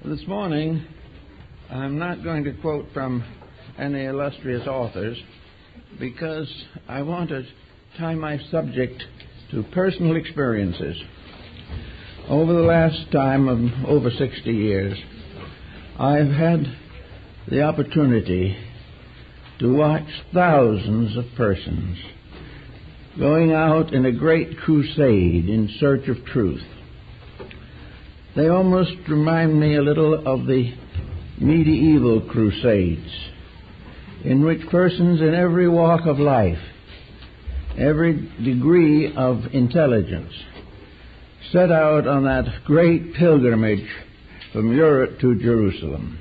This morning, I'm not going to quote from any illustrious authors because I want to tie my subject to personal experiences. Over the last time of over 60 years, I've had the opportunity to watch thousands of persons going out in a great crusade in search of truth. They almost remind me a little of the medieval crusades, in which persons in every walk of life, every degree of intelligence, set out on that great pilgrimage from Europe to Jerusalem.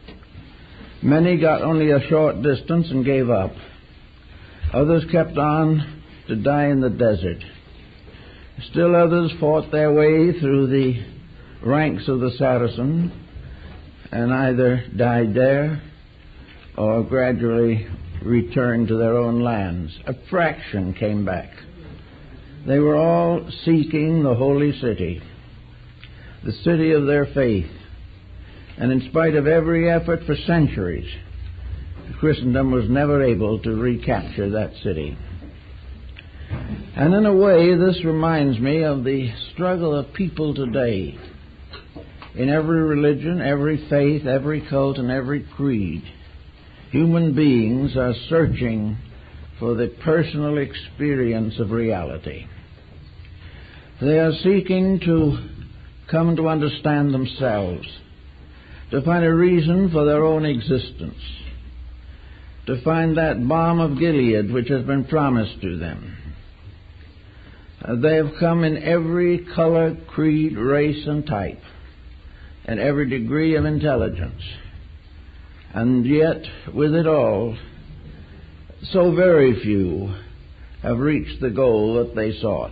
Many got only a short distance and gave up. Others kept on to die in the desert. Still others fought their way through the ranks of the Saracen and either died there or gradually returned to their own lands. A fraction came back. They were all seeking the holy city, the city of their faith. And in spite of every effort for centuries, Christendom was never able to recapture that city. And in a way, this reminds me of the struggle of people today. In every religion, every faith, every cult, and every creed, human beings are searching for the personal experience of reality. They are seeking to come to understand themselves, to find a reason for their own existence, to find that balm of Gilead which has been promised to them. They have come in every color, creed, race, and type, and every degree of intelligence. And yet, with it all, so very few have reached the goal that they sought.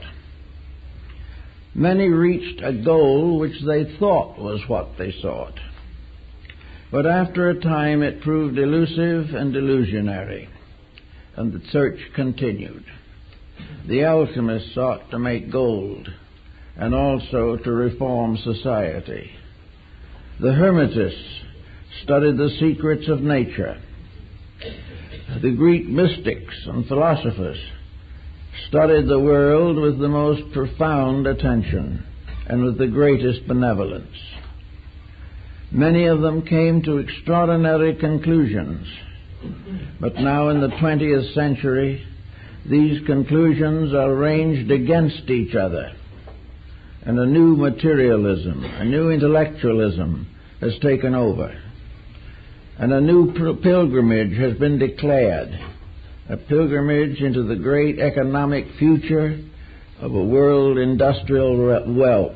Many reached a goal which they thought was what they sought. But after a time it proved elusive and illusionary, and the search continued. The alchemists sought to make gold and also to reform society. The Hermetists studied the secrets of nature. The Greek mystics and philosophers studied the world with the most profound attention and with the greatest benevolence. Many of them came to extraordinary conclusions, but now in the 20th century, these conclusions are ranged against each other, and a new materialism, a new intellectualism has taken over, and a new pilgrimage has been declared, a pilgrimage into the great economic future of a world industrial wealth.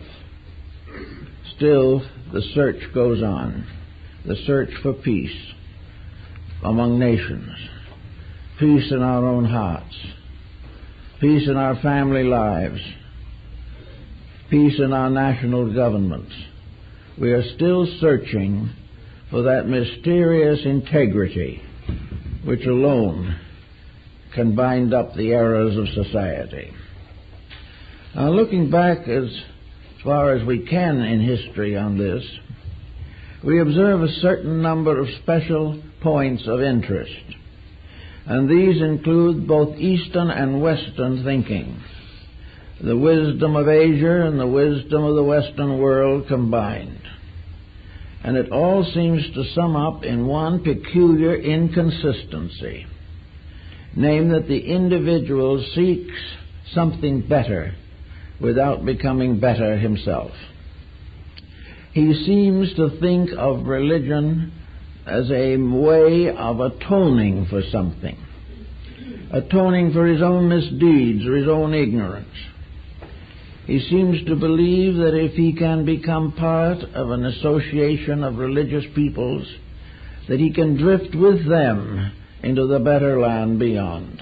Still, the search goes on, the search for peace among nations, peace in our own hearts, peace in our family lives, peace in our national governments. We are still searching for that mysterious integrity which alone can bind up the errors of society. Now, looking back as far as we can in history on this, we observe a certain number of special points of interest, and these include both Eastern and Western thinking, the wisdom of Asia and the wisdom of the Western world combined. And it all seems to sum up in one peculiar inconsistency, namely that the individual seeks something better without becoming better himself. He seems to think of religion as a way of atoning for something, atoning for his own misdeeds or his own ignorance. He seems to believe that if he can become part of an association of religious peoples, that he can drift with them into the better land beyond.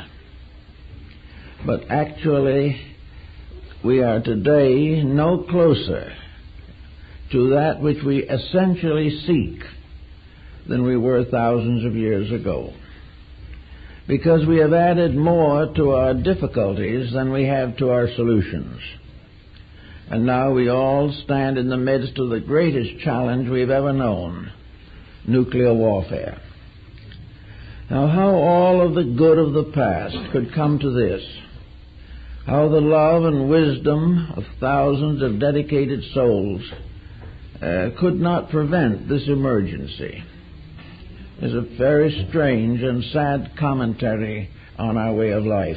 But actually, we are today no closer to that which we essentially seek than we were thousands of years ago, because we have added more to our difficulties than we have to our solutions. And now we all stand in the midst of the greatest challenge we've ever known, nuclear warfare. Now, how all of the good of the past could come to this, how the love and wisdom of thousands of dedicated souls could not prevent this emergency, is a very strange and sad commentary on our way of life.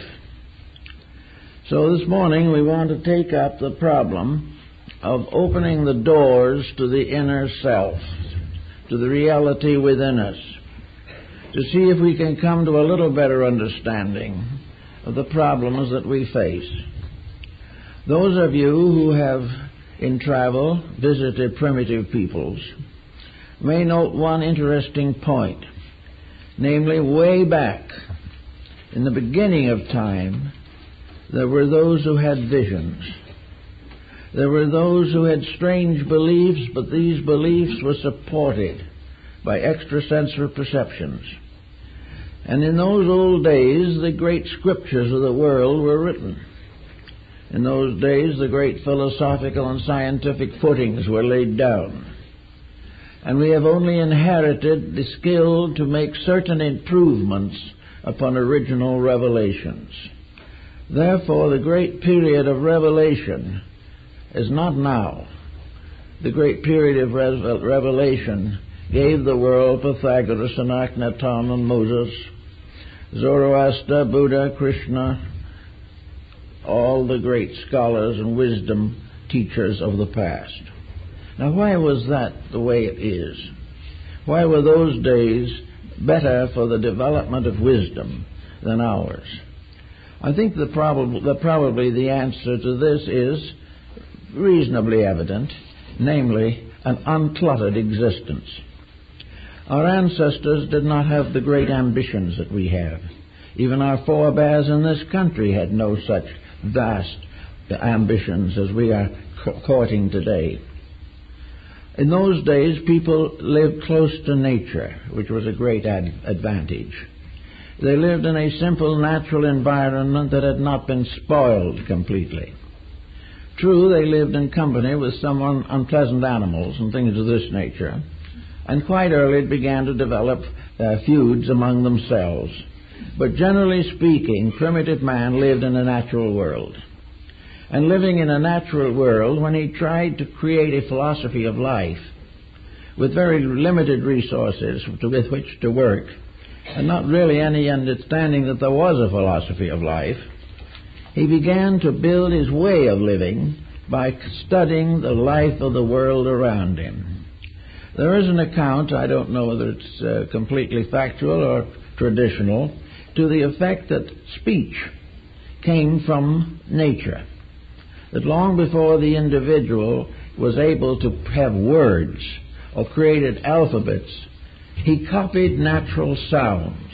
So this morning we want to take up the problem of opening the doors to the inner self, to the reality within us, to see if we can come to a little better understanding of the problems that we face. Those of you who have, in travel, visited primitive peoples may note one interesting point, namely, way back in the beginning of time, there were those who had visions. There were those who had strange beliefs, but these beliefs were supported by extrasensory perceptions. And in those old days, the great scriptures of the world were written. In those days, the great philosophical and scientific footings were laid down. And we have only inherited the skill to make certain improvements upon original revelations. Therefore, the great period of revelation is not now. The great period of revelation gave the world Pythagoras and Akhenaton and Moses, Zoroaster, Buddha, Krishna, all the great scholars and wisdom teachers of the past. Now, why was that the way it is? Why were those days better for the development of wisdom than ours? I think probably the answer to this is reasonably evident, namely an uncluttered existence. Our ancestors did not have the great ambitions that we have. Even our forebears in this country had no such vast ambitions as we are courting today. In those days, people lived close to nature, which was a great advantage. They lived in a simple, natural environment that had not been spoiled completely. True, they lived in company with some unpleasant animals and things of this nature, and quite early began to develop feuds among themselves. But generally speaking, primitive man lived in a natural world. And living in a natural world, when he tried to create a philosophy of life with very limited resources with which to work, and not really any understanding that there was a philosophy of life, he began to build his way of living by studying the life of the world around him. There is an account, I don't know whether it's completely factual or traditional, to the effect that speech came from nature. That long before the individual was able to have words or created alphabets, he copied natural sounds.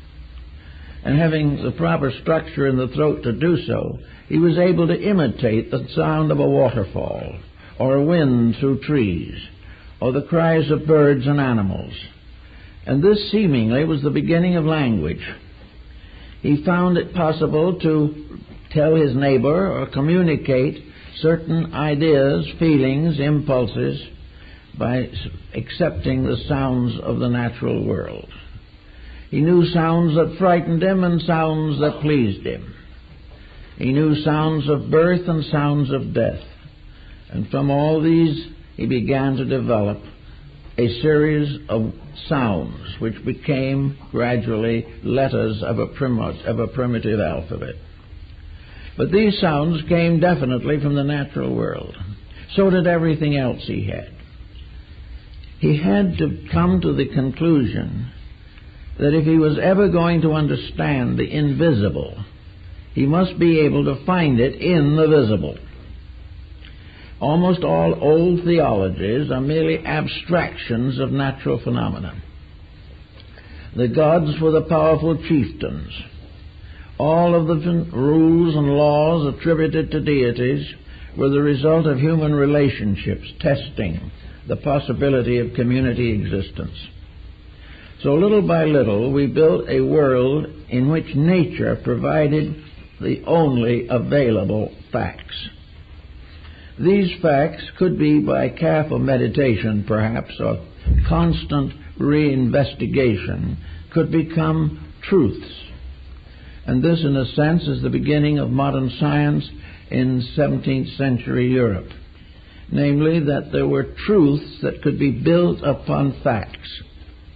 And having the proper structure in the throat to do so, he was able to imitate the sound of a waterfall, or a wind through trees, or the cries of birds and animals. And this seemingly was the beginning of language. He found it possible to tell his neighbor or communicate certain ideas, feelings, impulses by accepting the sounds of the natural world. He knew sounds that frightened him and sounds that pleased him. He knew sounds of birth and sounds of death. And from all these he began to develop a series of sounds which became gradually letters of a primitive alphabet. But these sounds came definitely from the natural world. So did everything else he had. He had to come to the conclusion that if he was ever going to understand the invisible, he must be able to find it in the visible. Almost all old theologies are merely abstractions of natural phenomena. The gods were the powerful chieftains. All of the rules and laws attributed to deities were the result of human relationships testing the possibility of community existence. So little by little we built a world in which nature provided the only available facts. These facts could be, by careful meditation perhaps, or constant reinvestigation, could become truths. And this, in a sense, is the beginning of modern science in 17th century Europe. Namely, that there were truths that could be built upon facts.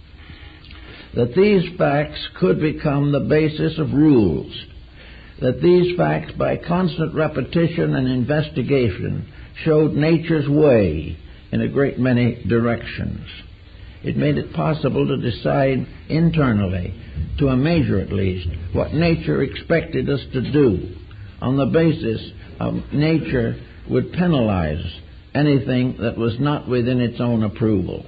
That these facts could become the basis of rules. That these facts, by constant repetition and investigation, showed nature's way in a great many directions. It made it possible to decide internally, to a measure at least, what nature expected us to do. On the basis of nature would penalize anything that was not within its own approval.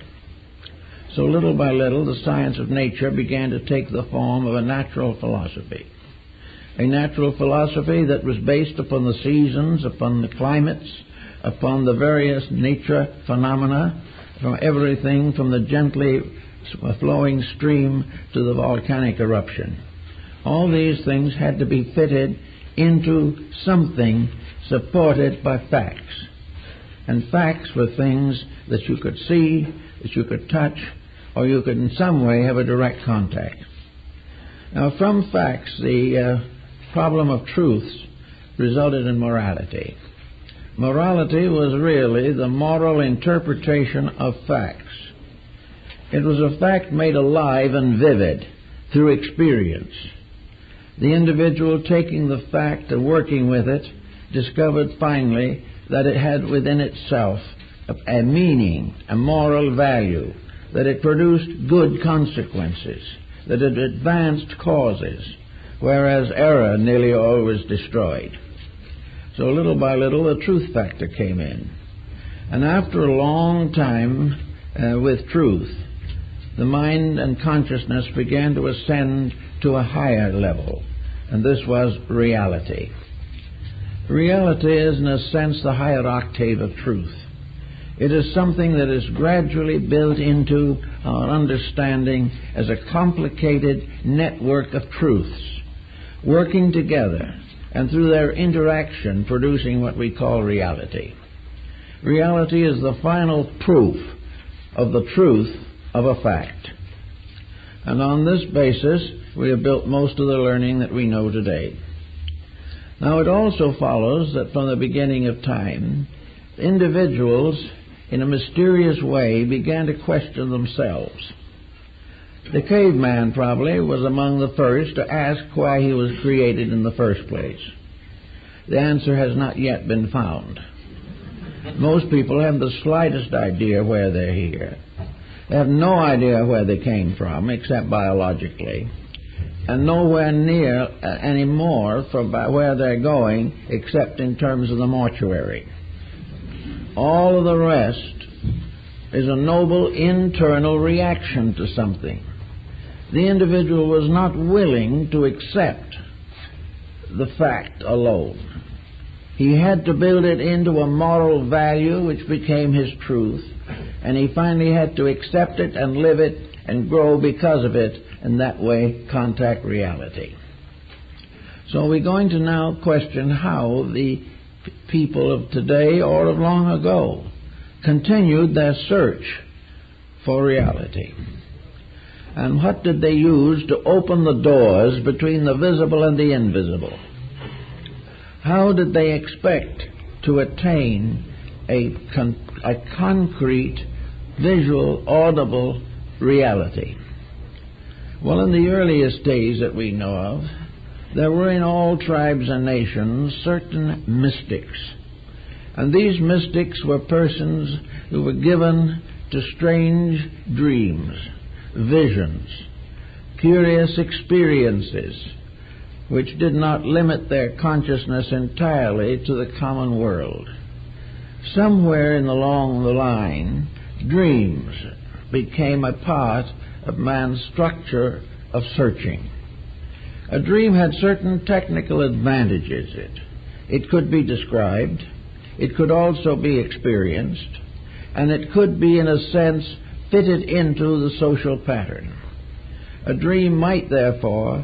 So little by little, the science of nature began to take the form of a natural philosophy. A natural philosophy that was based upon the seasons, upon the climates, upon the various nature phenomena, from everything from the gently flowing stream to the volcanic eruption. All these things had to be fitted into something supported by facts. And facts were things that you could see, that you could touch, or you could in some way have a direct contact. Now, from facts, the problem of truths resulted in morality. Morality was really the moral interpretation of facts. It was a fact made alive and vivid through experience. The individual taking the fact and working with it discovered finally that it had within itself a meaning, a moral value, that it produced good consequences, that it advanced causes, whereas error nearly always destroyed. So little by little the truth factor came in. And after a long time with truth, the mind and consciousness began to ascend to a higher level, and this was reality. Reality is, in a sense, the higher octave of truth. It is something that is gradually built into our understanding as a complicated network of truths, working together, and through their interaction producing what we call reality. Reality is the final proof of the truth of a fact. And on this basis, we have built most of the learning that we know today. Now, it also follows that from the beginning of time, individuals, in a mysterious way, began to question themselves. The caveman probably was among the first to ask why he was created in the first place. The answer has not yet been found. Most people have the slightest idea where they're here. They have no idea where they came from, except biologically, and nowhere near any more from where they're going, except in terms of the mortuary. All of the rest is a noble internal reaction to something. The individual was not willing to accept the fact alone. He had to build it into a moral value which became his truth, and he finally had to accept it and live it and grow because of it, and that way contact reality. So we're going to now question how the people of today or of long ago continued their search for reality. And what did they use to open the doors between the visible and the invisible? How did they expect to attain a concrete, visual, audible reality? Well, in the earliest days that we know of, there were in all tribes and nations certain mystics. And these mystics were persons who were given to strange dreams, visions, curious experiences, which did not limit their consciousness entirely to the common world. Somewhere along the line, dreams became a part of man's structure of searching. A dream had certain technical advantages. It could be described, it could also be experienced, and it could be, in a sense, fitted into the social pattern. A dream might, therefore,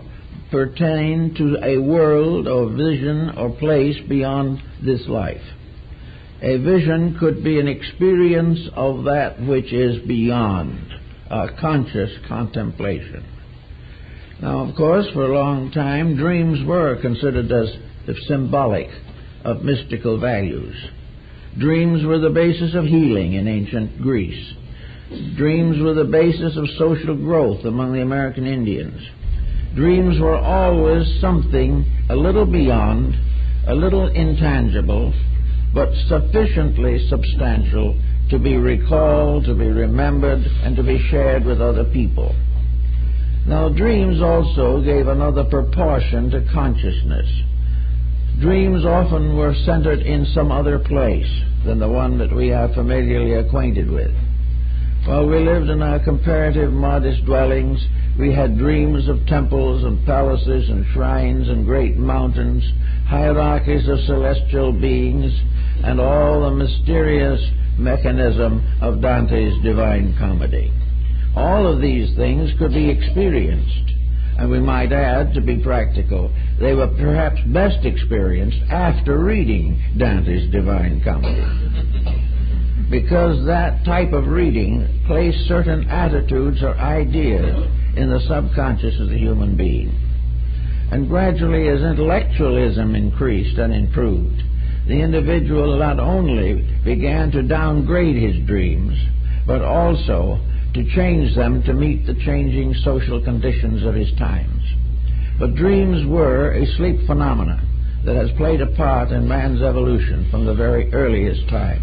pertain to a world or vision or place beyond this life. A vision could be an experience of that which is beyond, a conscious contemplation. Now, of course, for a long time, dreams were considered as symbolic of mystical values. Dreams were the basis of healing in ancient Greece. Dreams were the basis of social growth among the American Indians. Dreams were always something a little beyond, a little intangible, but sufficiently substantial to be recalled, to be remembered, and to be shared with other people. Now, dreams also gave another proportion to consciousness. Dreams often were centered in some other place than the one that we are familiarly acquainted with. While we lived in our comparative modest dwellings, we had dreams of temples and palaces and shrines and great mountains, hierarchies of celestial beings, and all the mysterious mechanism of Dante's Divine Comedy. All of these things could be experienced, and we might add, to be practical, they were perhaps best experienced after reading Dante's Divine Comedy, because that type of reading placed certain attitudes or ideas in the subconscious of the human being. And gradually, as intellectualism increased and improved, the individual not only began to downgrade his dreams, but also to change them to meet the changing social conditions of his times. But dreams were a sleep phenomenon that has played a part in man's evolution from the very earliest time.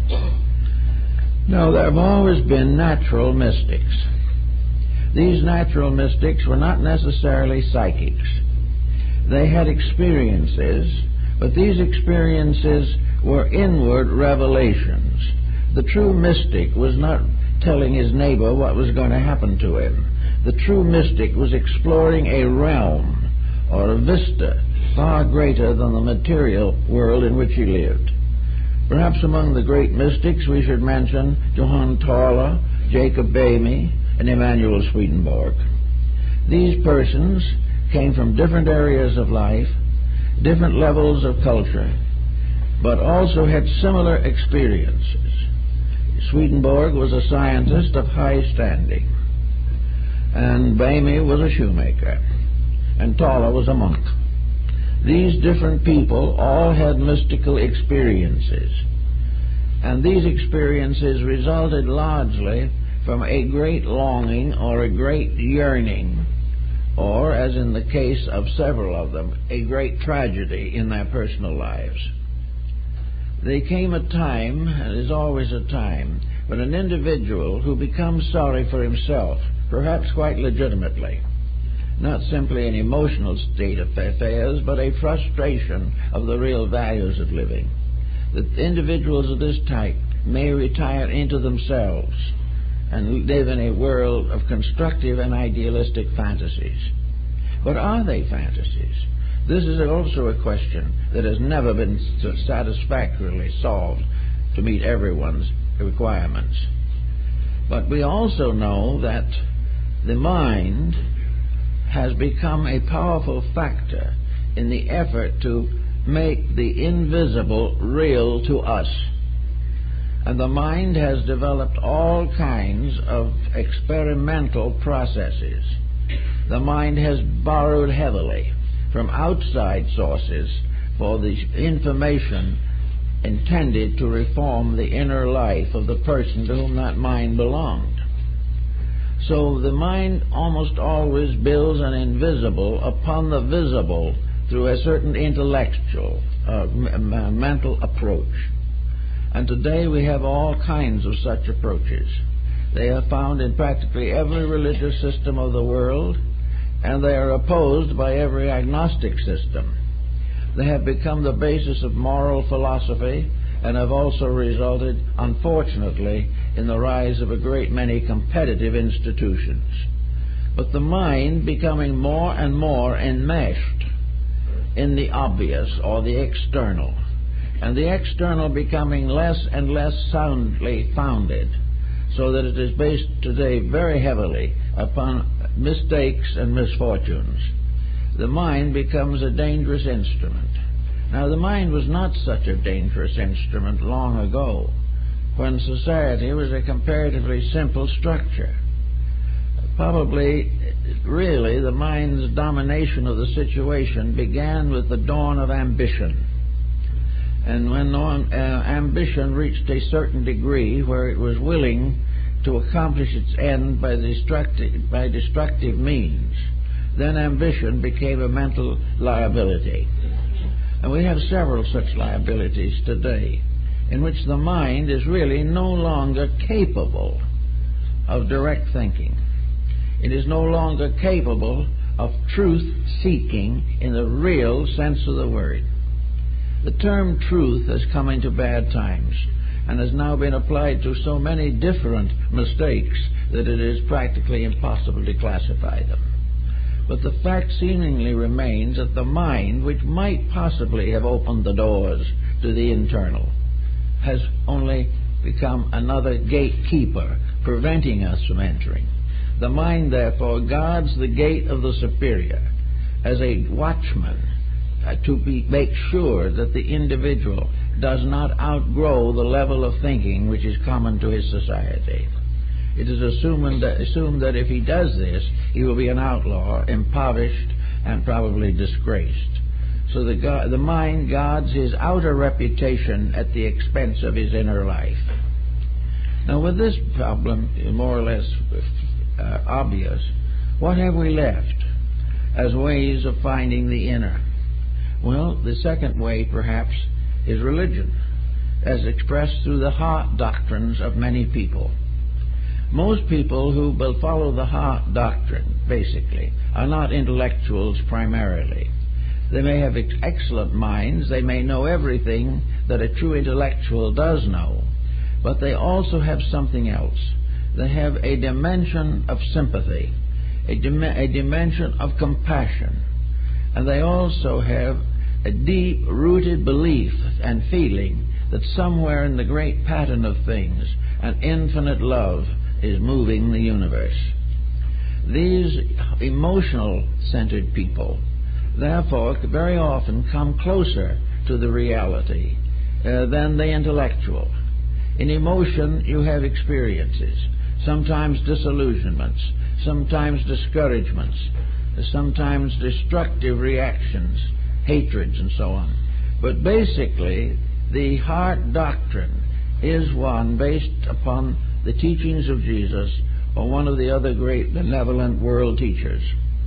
Now, there have always been natural mystics. These natural mystics were not necessarily psychics. They had experiences, but these experiences were inward revelations. The true mystic was not telling his neighbor what was going to happen to him. The true mystic was exploring a realm or a vista far greater than the material world in which he lived. Perhaps among the great mystics we should mention Johann Tauler, Jacob Boehme, and Emanuel Swedenborg. These persons came from different areas of life, different levels of culture, but also had similar experiences. Swedenborg was a scientist of high standing, and Boehme was a shoemaker, and Tauler was a monk. These different people all had mystical experiences, and these experiences resulted largely from a great longing or a great yearning, or, as in the case of several of them, a great tragedy in their personal lives. There came a time, and is always a time, when an individual who becomes sorry for himself, perhaps quite legitimately, not simply an emotional state of affairs, but a frustration of the real values of living. The individuals of this type may retire into themselves and live in a world of constructive and idealistic fantasies. But are they fantasies? This is also a question that has never been satisfactorily solved to meet everyone's requirements. But we also know that the mind has become a powerful factor in the effort to make the invisible real to us. And the mind has developed all kinds of experimental processes. The mind has borrowed heavily from outside sources for the information intended to reform the inner life of the person to whom that mind belonged. So the mind almost always builds an invisible upon the visible through a certain intellectual, mental approach. And today we have all kinds of such approaches. They are found in practically every religious system of the world, and they are opposed by every agnostic system. They have become the basis of moral philosophy and have also resulted, unfortunately, in the rise of a great many competitive institutions. But the mind becoming more and more enmeshed in the obvious or the external, and the external becoming less and less soundly founded, so that it is based today very heavily upon mistakes and misfortunes. The mind becomes a dangerous instrument, Now, the mind was not such a dangerous instrument long ago, when society was a comparatively simple structure. Probably, really, the mind's domination of the situation began with the dawn of ambition. And when ambition reached a certain degree where it was willing to accomplish its end by destructive means, then ambition became a mental liability. And we have several such liabilities today, in which the mind is really no longer capable of direct thinking. It is no longer capable of truth-seeking in the real sense of the word. The term truth has come into bad times and has now been applied to so many different mistakes that it is practically impossible to classify them. But the fact seemingly remains that the mind, which might possibly have opened the doors to the internal, has only become another gatekeeper, preventing us from entering. The mind, therefore, guards the gate of the superior as a watchman to make sure that the individual does not outgrow the level of thinking which is common to his society. It is assumed that if he does this, he will be an outlaw, impoverished, and probably disgraced. So the mind guards his outer reputation at the expense of his inner life. Now, with this problem more or less obvious, what have we left as ways of finding the inner? Well, the second way, perhaps, is religion, as expressed through the heart doctrines of many people. Most people who will follow the heart doctrine, basically, are not intellectuals primarily. They may have excellent minds, they may know everything that a true intellectual does know, but they also have something else. They have a dimension of sympathy, a dimension of compassion, and they also have a deep-rooted belief and feeling that somewhere in the great pattern of things, an infinite love is moving the universe. These emotional-centered people, therefore, very often come closer to the reality than the intellectual. In emotion, you have experiences, sometimes disillusionments, sometimes discouragements, sometimes destructive reactions, hatreds, and so on. But basically, the heart doctrine is one based upon the teachings of Jesus or one of the other great benevolent world teachers.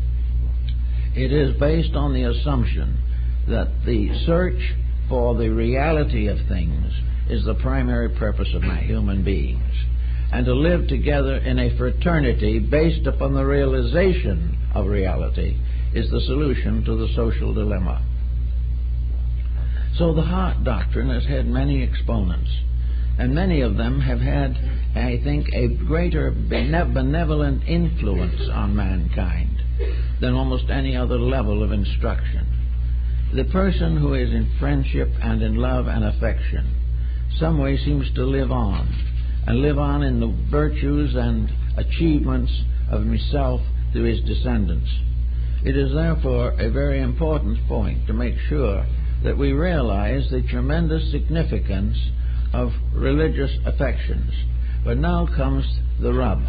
It is based on the assumption that the search for the reality of things is the primary purpose of human beings, and to live together in a fraternity based upon the realization of reality is the solution to the social dilemma. So the heart doctrine has had many exponents, and many of them have had, I think, a greater benevolent influence on mankind than almost any other level of instruction. The person who is in friendship and in love and affection some way seems to live on, and live on in the virtues and achievements of himself through his descendants. It is therefore a very important point to make sure that we realize the tremendous significance of religious affections. But now comes the rub.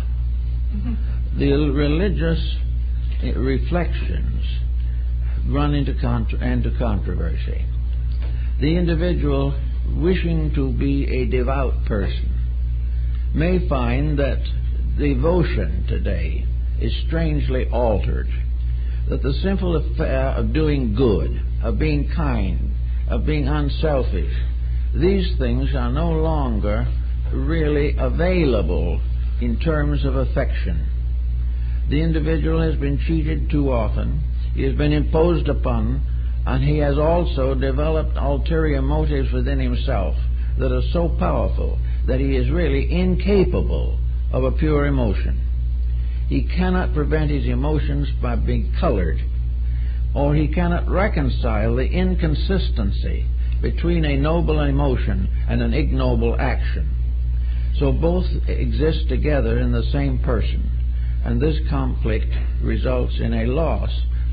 The religious reflections run into controversy. The individual wishing to be a devout person may find that devotion today is strangely altered, that the simple affair of doing good, of being kind, of being unselfish, these things are no longer really available in terms of affection. The individual has been cheated too often, he has been imposed upon, and he has also developed ulterior motives within himself that are so powerful that he is really incapable of a pure emotion. He cannot prevent his emotions by being colored, or he cannot reconcile the inconsistency between a noble emotion and an ignoble action. So both exist together in the same person, and this conflict results in a loss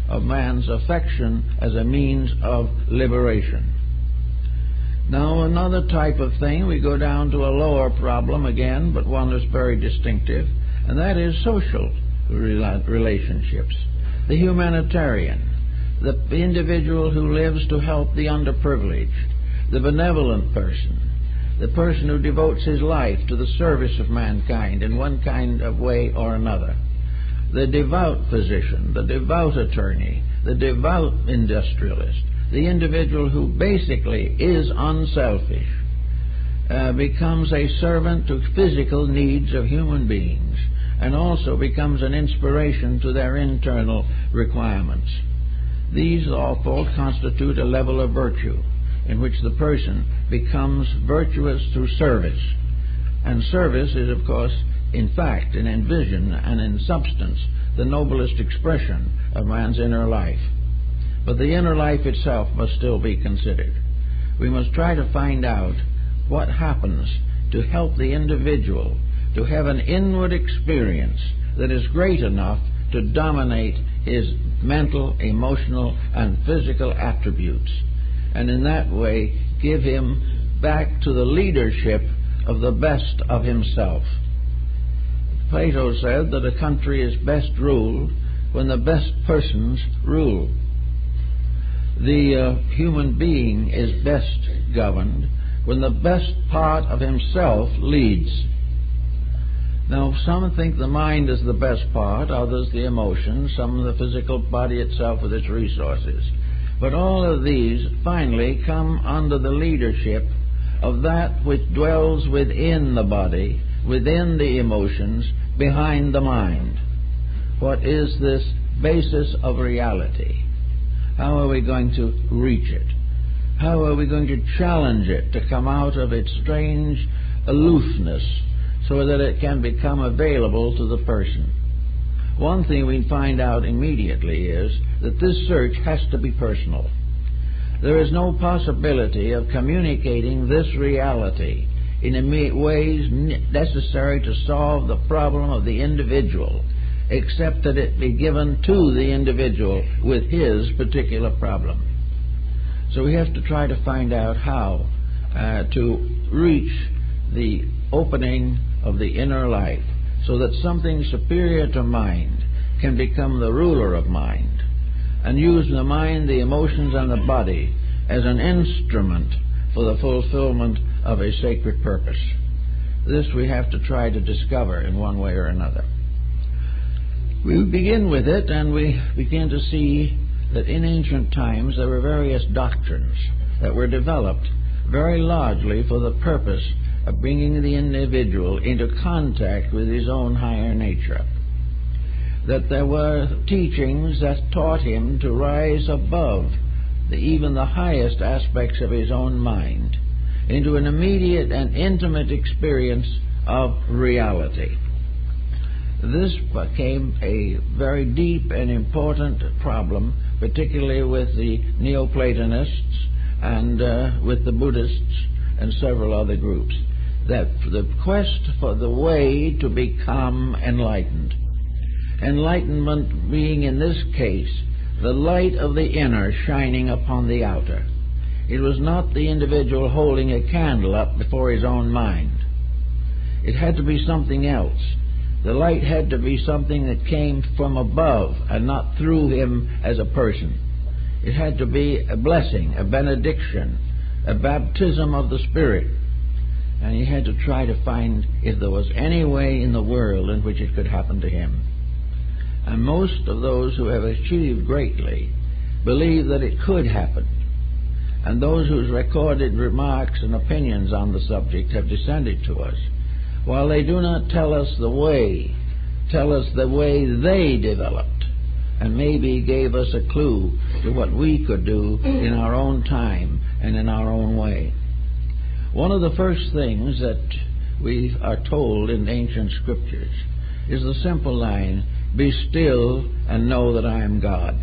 of man's affection as a means of liberation. Now, another type of thing, we go down to a lower problem again, but one that's very distinctive, and that is social relationships. The humanitarian, the individual who lives to help the underprivileged, the benevolent person, the person who devotes his life to the service of mankind in one kind of way or another, the devout physician, the devout attorney, the devout industrialist, the individual who basically is unselfish, becomes a servant to physical needs of human beings and also becomes an inspiration to their internal requirements. These all constitute a level of virtue in which the person becomes virtuous through service. And service is, of course, in fact, and in vision and in substance, the noblest expression of man's inner life. But the inner life itself must still be considered. We must try to find out what happens to help the individual to have an inward experience that is great enough to dominate his mental, emotional, and physical attributes, and in that way give him back to the leadership of the best of himself. Plato said that a country is best ruled when the best persons rule. The human being is best governed when the best part of himself leads. Now, some think the mind is the best part, others the emotions, some the physical body itself with its resources. But all of these finally come under the leadership of that which dwells within the body, within the emotions, behind the mind. What is this basis of reality? How are we going to reach it? How are we going to challenge it to come out of its strange aloofness so that it can become available to the person? One thing we find out immediately is that this search has to be personal. There is no possibility of communicating this reality in ways necessary to solve the problem of the individual, except that it be given to the individual with his particular problem. So we have to try to find out how to reach the opening of the inner life so that something superior to mind can become the ruler of mind and use the mind, the emotions, and the body as an instrument for the fulfillment of a sacred purpose. This we have to try to discover in one way or another. We begin with it, and we begin to see that in ancient times there were various doctrines that were developed very largely for the purpose of bringing the individual into contact with his own higher nature. That there were teachings that taught him to rise above even the highest aspects of his own mind into an immediate and intimate experience of reality. This became a very deep and important problem, particularly with the Neoplatonists and with the Buddhists and several other groups, that the quest for the way to become enlightened. Enlightenment being, in this case, the light of the inner shining upon the outer. It was not the individual holding a candle up before his own mind. It had to be something else. The light had to be something that came from above and not through him as a person. It had to be a blessing, a benediction, a baptism of the Spirit. And he had to try to find if there was any way in the world in which it could happen to him. And most of those who have achieved greatly believe that it could happen. And those whose recorded remarks and opinions on the subject have descended to us, while they do not tell us the way, tell us the way they developed, and maybe gave us a clue to what we could do in our own time and in our own way. One of the first things that we are told in ancient scriptures is the simple line, "Be still and know that I am God."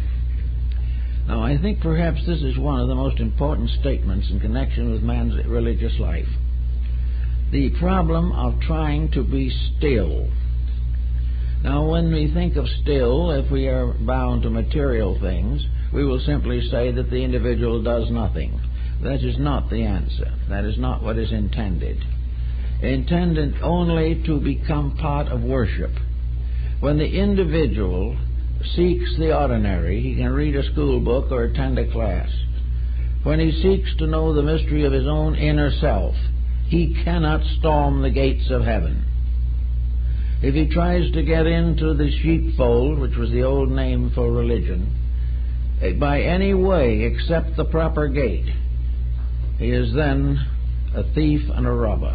Now, I think perhaps this is one of the most important statements in connection with man's religious life. The problem of trying to be still. Now, when we think of still, if we are bound to material things, we will simply say that the individual does nothing. That is not the answer. That is not what is intended. Intended only to become part of worship. When the individual seeks the ordinary, he can read a school book or attend a class. When he seeks to know the mystery of his own inner self, he cannot storm the gates of heaven. If he tries to get into the sheepfold, which was the old name for religion, by any way except the proper gate, he is then a thief and a robber.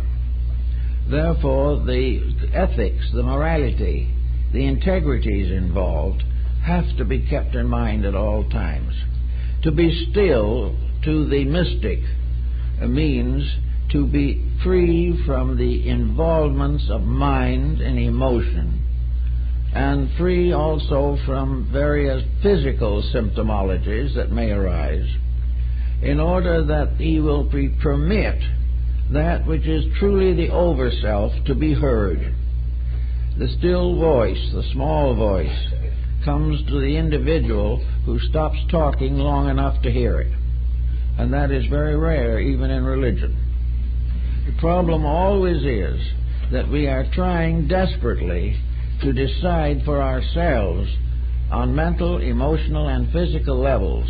Therefore, the ethics, the morality, the integrities involved have to be kept in mind at all times. To be still to the mystic means to be free from the involvements of mind and emotion, and free also from various physical symptomologies that may arise, in order that he will permit that which is truly the over-self to be heard. The still voice, the small voice, comes to the individual who stops talking long enough to hear it. And that is very rare, even in religion. The problem always is that we are trying desperately to decide for ourselves on mental, emotional, and physical levels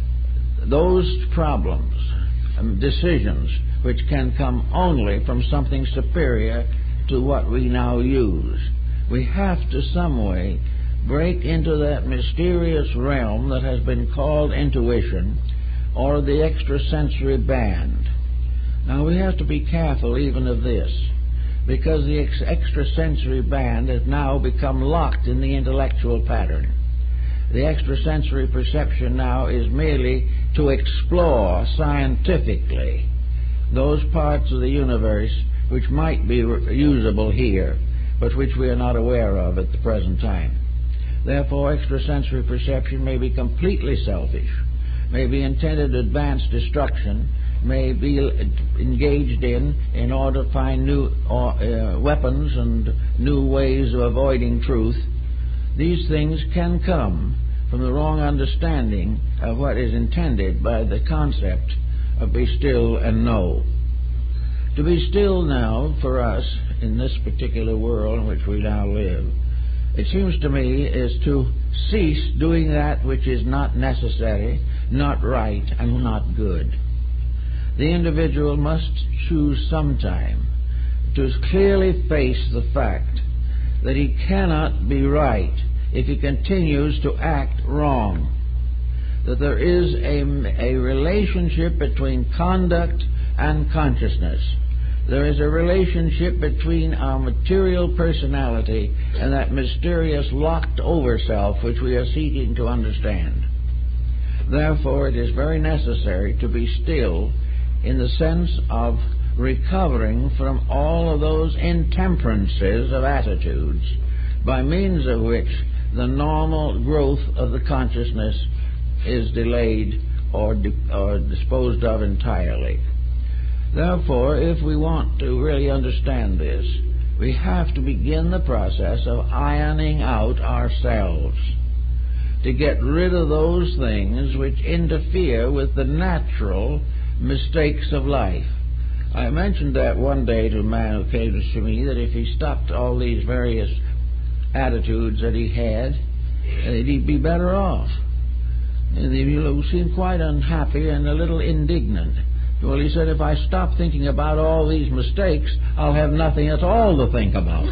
those problems and decisions which can come only from something superior to what we now use. We have to some way break into that mysterious realm that has been called intuition or the extrasensory band. Now, we have to be careful even of this, because the extrasensory band has now become locked in the intellectual pattern. The extrasensory perception now is merely to explore scientifically those parts of the universe which might be usable here, but which we are not aware of at the present time. Therefore, extrasensory perception may be completely selfish, may be intended to advance destruction, may be engaged in order to find new weapons and new ways of avoiding truth. These things can come from the wrong understanding of what is intended by the concept of be still and know. To be still now, for us, in this particular world in which we now live, it seems to me, is to cease doing that which is not necessary, not right, and not good. The individual must choose sometime to clearly face the fact that he cannot be right if he continues to act wrong, that there is a relationship between conduct and consciousness. There is a relationship between our material personality and that mysterious locked over self which we are seeking to understand. Therefore, it is very necessary to be still in the sense of recovering from all of those intemperances of attitudes by means of which the normal growth of the consciousness is delayed or disposed of entirely. Therefore, if we want to really understand this, we have to begin the process of ironing out ourselves, to get rid of those things which interfere with the natural mistakes of life. I mentioned that one day to a man who came to see me, that if he stopped all these various attitudes that he had, he'd be better off. And he seemed quite unhappy and a little indignant. Well, he said, if I stop thinking about all these mistakes, I'll have nothing at all to think about.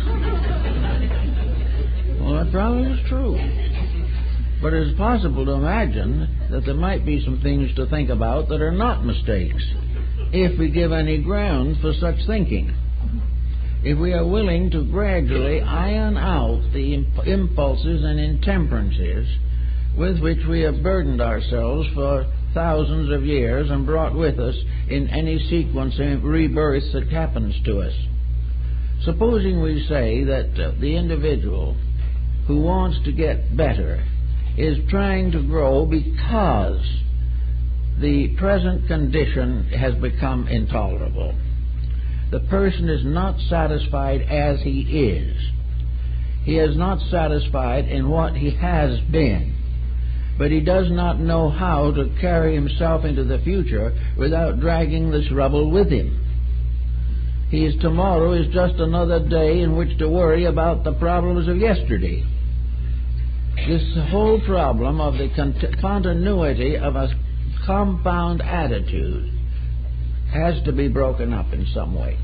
Well, that probably is true. But it's possible to imagine that there might be some things to think about that are not mistakes, if we give any ground for such thinking. If we are willing to gradually iron out the impulses and intemperances with which we have burdened ourselves for thousands of years and brought with us in any sequence of rebirths that happens to us. Supposing we say that the individual who wants to get better is trying to grow because the present condition has become intolerable. The person is not satisfied as he is. He is not satisfied in what he has been, but he does not know how to carry himself into the future without dragging this rubble with him. Tomorrow is just another day in which to worry about the problems of yesterday. This whole problem of the continuity of a compound attitude has to be broken up in some way.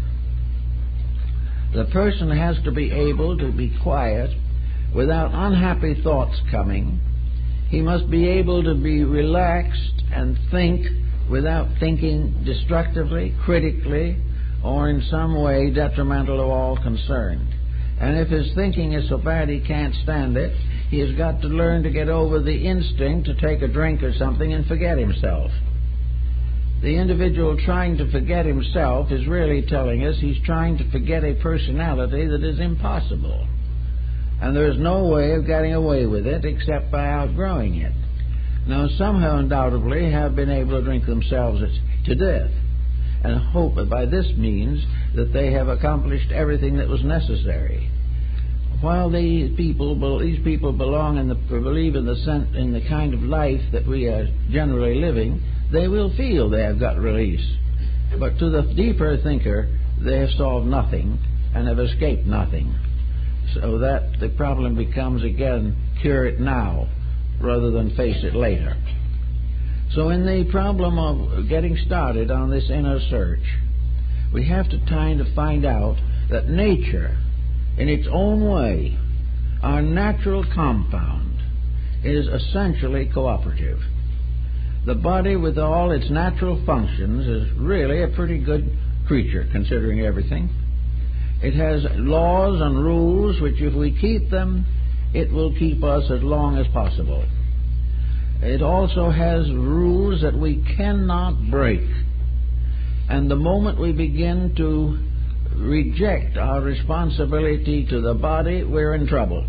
The person has to be able to be quiet without unhappy thoughts coming. He must be able to be relaxed and think without thinking destructively, critically, or in some way detrimental to all concerned. And if his thinking is so bad he can't stand it, he has got to learn to get over the instinct to take a drink or something and forget himself. The individual trying to forget himself is really telling us he's trying to forget a personality that is impossible. And there is no way of getting away with it except by outgrowing it. Now, some have undoubtedly have been able to drink themselves to death, and hope that by this means that they have accomplished everything that was necessary. While these people belong in believe in the kind of life that we are generally living, they will feel they have got release. But to the deeper thinker, they have solved nothing and have escaped nothing. So that the problem becomes again, cure it now rather than face it later. So in the problem of getting started on this inner search, we have to try to find out that nature, in its own way, our natural compound, is essentially cooperative. The body, with all its natural functions, is really a pretty good creature, considering everything. It has laws and rules which, if we keep them, it will keep us as long as possible. It also has rules that we cannot break. And the moment we begin to reject our responsibility to the body, we're in trouble.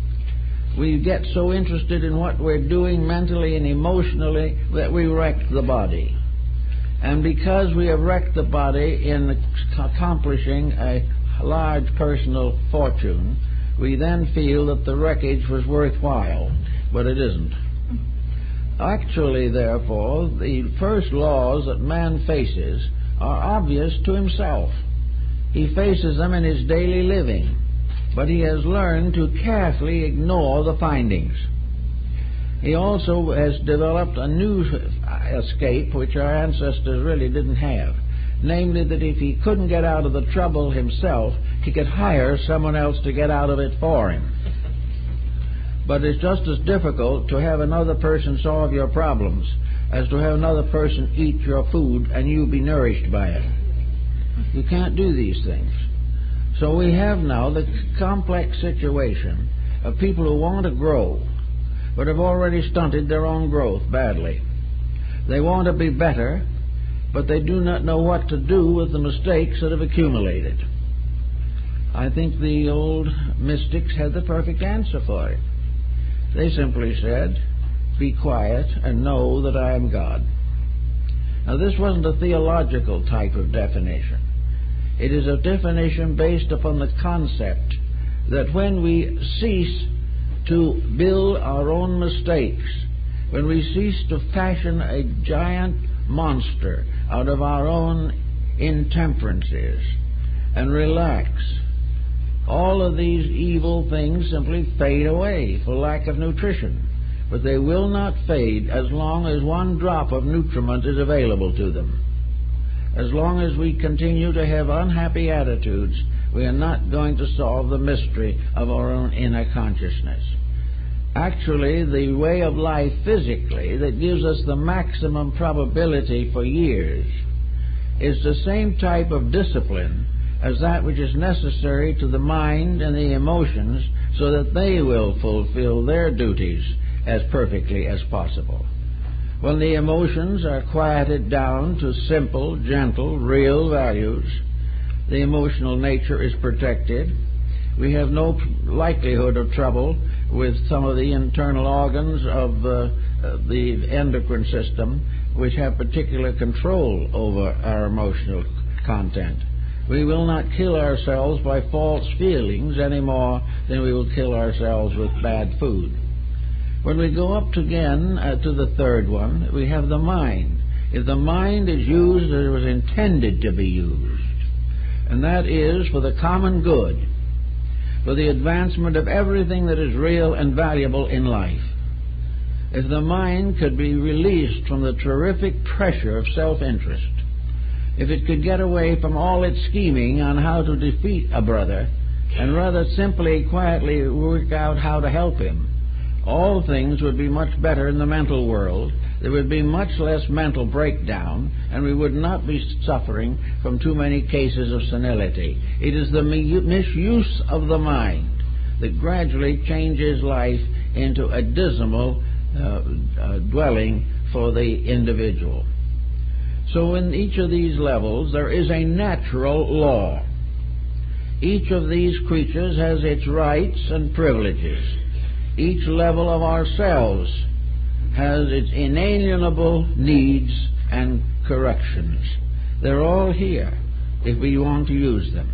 We get so interested in what we're doing mentally and emotionally that we wreck the body. And because we have wrecked the body in accomplishing a large personal fortune, we then feel that the wreckage was worthwhile, but it isn't. Actually, therefore, the first laws that man faces are obvious to himself. He faces them in his daily living, but he has learned to carefully ignore the findings. He also has developed a new escape which our ancestors really didn't have, namely that if he couldn't get out of the trouble himself, he could hire someone else to get out of it for him. But it's just as difficult to have another person solve your problems as to have another person eat your food and you be nourished by it. You can't do these things. So we have now the complex situation of people who want to grow but have already stunted their own growth badly. They want to be better, but they do not know what to do with the mistakes that have accumulated. I think the old mystics had the perfect answer for it. They simply said, "Be quiet and know that I am God." Now, this wasn't a theological type of definition. It is a definition based upon the concept that when we cease to build our own mistakes, when we cease to fashion a giant monster out of our own intemperances and relax, all of these evil things simply fade away for lack of nutrition. But they will not fade as long as one drop of nutriment is available to them. As long as we continue to have unhappy attitudes, we are not going to solve the mystery of our own inner consciousness. Actually, the way of life physically that gives us the maximum probability for years is the same type of discipline as that which is necessary to the mind and the emotions so that they will fulfill their duties as perfectly as possible. When the emotions are quieted down to simple, gentle, real values, the emotional nature is protected. We have no likelihood of trouble with some of the internal organs of the endocrine system which have particular control over our emotional content. We will not kill ourselves by false feelings any more than we will kill ourselves with bad food. When we go up again to the third one, we have the mind. If the mind is used as it was intended to be used, and that is for the common good, for the advancement of everything that is real and valuable in life, if the mind could be released from the terrific pressure of self-interest, if it could get away from all its scheming on how to defeat a brother, and rather simply, quietly work out how to help him, all things would be much better in the mental world. There would be much less mental breakdown, and we would not be suffering from too many cases of senility. It is the misuse of the mind that gradually changes life into a dismal dwelling for the individual. So in each of these levels there is a natural law. Each of these creatures has its rights and privileges. Each level of ourselves has its inalienable needs and corrections. They're all here if we want to use them.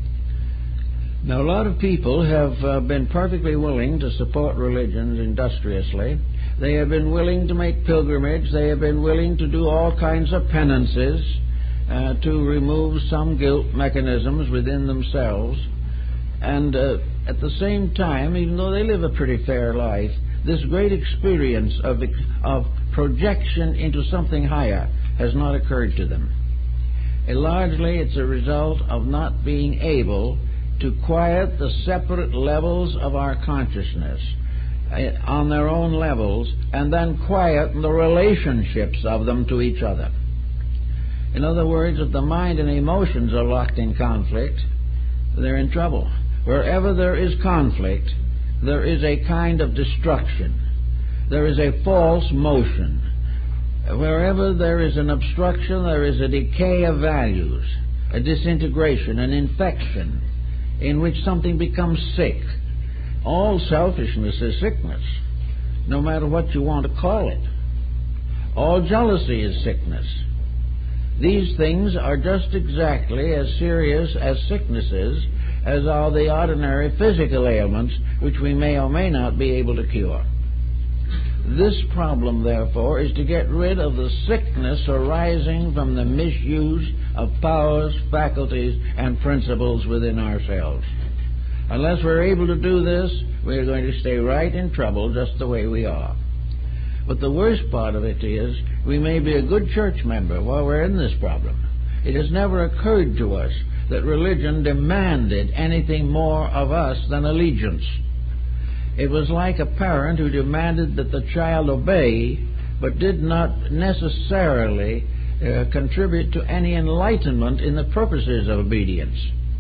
Now, a lot of people have been perfectly willing to support religions industriously. They have been willing to make pilgrimage. They have been willing to do all kinds of penances to remove some guilt mechanisms within themselves. And at the same time, even though they live a pretty fair life, this great experience of projection into something higher has not occurred to them. And largely it's a result of not being able to quiet the separate levels of our consciousness on their own levels, and then quiet the relationships of them to each other. In other words, if the mind and emotions are locked in conflict, they're in trouble. Wherever there is conflict, there is a kind of destruction. There is a false motion. Wherever there is an obstruction, there is a decay of values, a disintegration, an infection, in which something becomes sick. All selfishness is sickness, no matter what you want to call it. All jealousy is sickness. These things are just exactly as serious as sicknesses as are the ordinary physical ailments which we may or may not be able to cure. This problem, therefore, is to get rid of the sickness arising from the misuse of powers, faculties, and principles within ourselves. Unless we're able to do this, we're going to stay right in trouble just the way we are. But the worst part of it is, we may be a good church member while we're in this problem. It has never occurred to us that religion demanded anything more of us than allegiance. It was like a parent who demanded that the child obey, but did not necessarily contribute to any enlightenment in the purposes of obedience.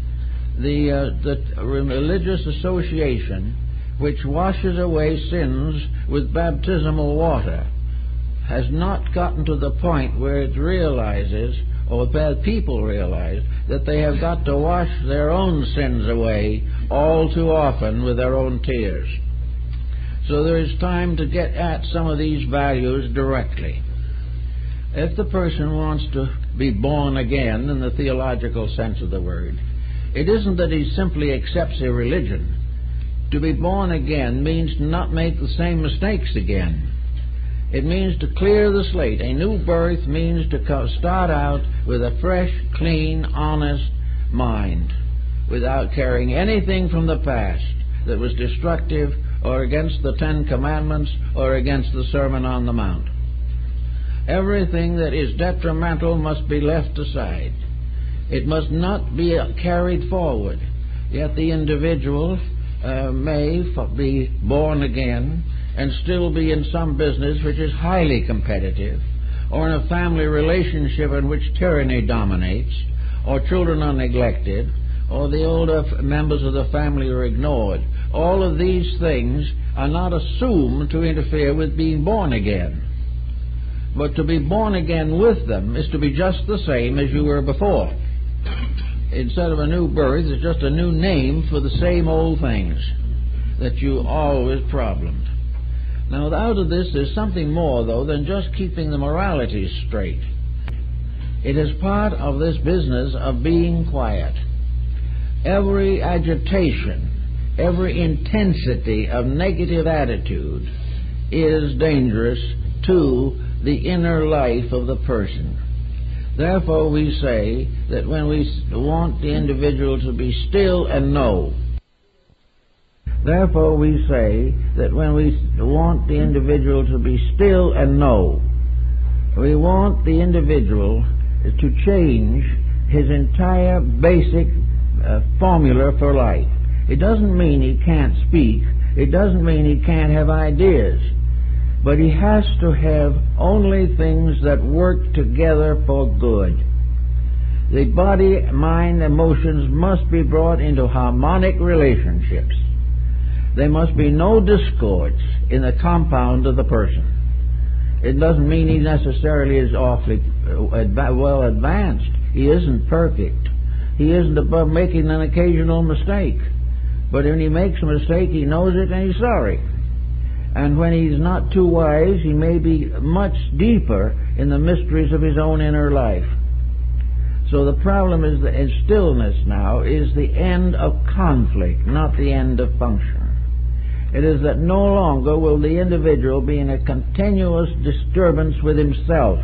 The religious association which washes away sins with baptismal water has not gotten to the point where it realizes, or bad people realize, that they have got to wash their own sins away all too often with their own tears. So there is time to get at some of these values directly. If the person wants to be born again in the theological sense of the word, it isn't that he simply accepts a religion. To be born again means to not make the same mistakes again. It means to clear the slate. A new birth means to start out with a fresh, clean, honest mind, without carrying anything from the past that was destructive or against the Ten Commandments or against the Sermon on the Mount. Everything that is detrimental must be left aside. It must not be carried forward. Yet the individual may be born again and still be in some business which is highly competitive, or in a family relationship in which tyranny dominates, or children are neglected, or the older members of the family are ignored. All of these things are not assumed to interfere with being born again. But to be born again with them is to be just the same as you were before. Instead of a new birth, it's just a new name for the same old things that you always problemed. Now, out of this, there's something more, though, than just keeping the moralities straight. It is part of this business of being quiet. Every agitation, every intensity of negative attitude is dangerous to the inner life of the person. Therefore, we say that when we want the individual to be still and know, therefore we say that when we want the individual to be still and know, we want the individual to change his entire basic formula for life. It doesn't mean he can't speak. It doesn't mean he can't have ideas. But he has to have only things that work together for good. The body, mind, emotions must be brought into harmonic relationships. There must be no discords in the compound of the person. It doesn't mean he necessarily is awfully well advanced. He isn't perfect. He isn't above making an occasional mistake. But when he makes a mistake, he knows it and he's sorry. And when he's not too wise, he may be much deeper in the mysteries of his own inner life. So the problem is that stillness now is the end of conflict, not the end of function. It is that no longer will the individual be in a continuous disturbance with himself.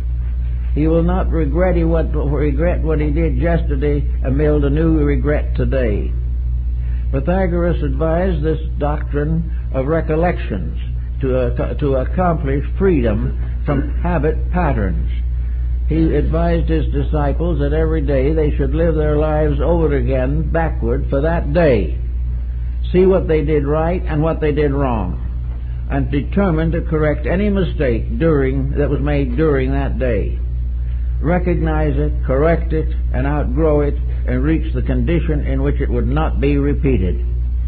He will not regret what he did yesterday and build a new regret today. Pythagoras advised this doctrine of recollections to accomplish freedom from habit patterns. He advised his disciples that every day they should live their lives over again backward for that day. See what they did right and what they did wrong, and determine to correct any mistake that was made during that day. Recognize it, correct it, and outgrow it, and reach the condition in which it would not be repeated.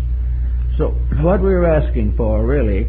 So what we're asking for, really,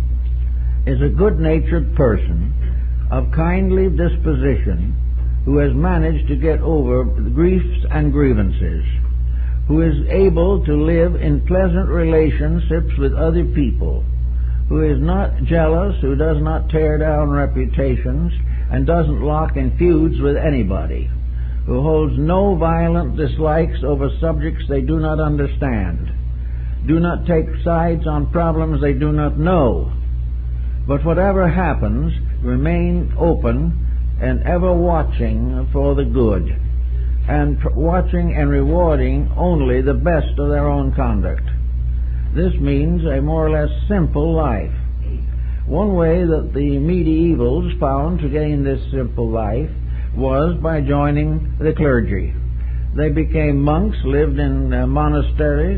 is a good-natured person of kindly disposition who has managed to get over griefs and grievances, who is able to live in pleasant relationships with other people, who is not jealous, who does not tear down reputations, and doesn't lock in feuds with anybody, who holds no violent dislikes over subjects they do not understand, do not take sides on problems they do not know, but whatever happens, remain open and ever watching for the good, and watching and rewarding only the best of their own conduct. This means a more or less simple life. One way that the medievals found to gain this simple life was by joining the clergy. They became monks, lived in monasteries,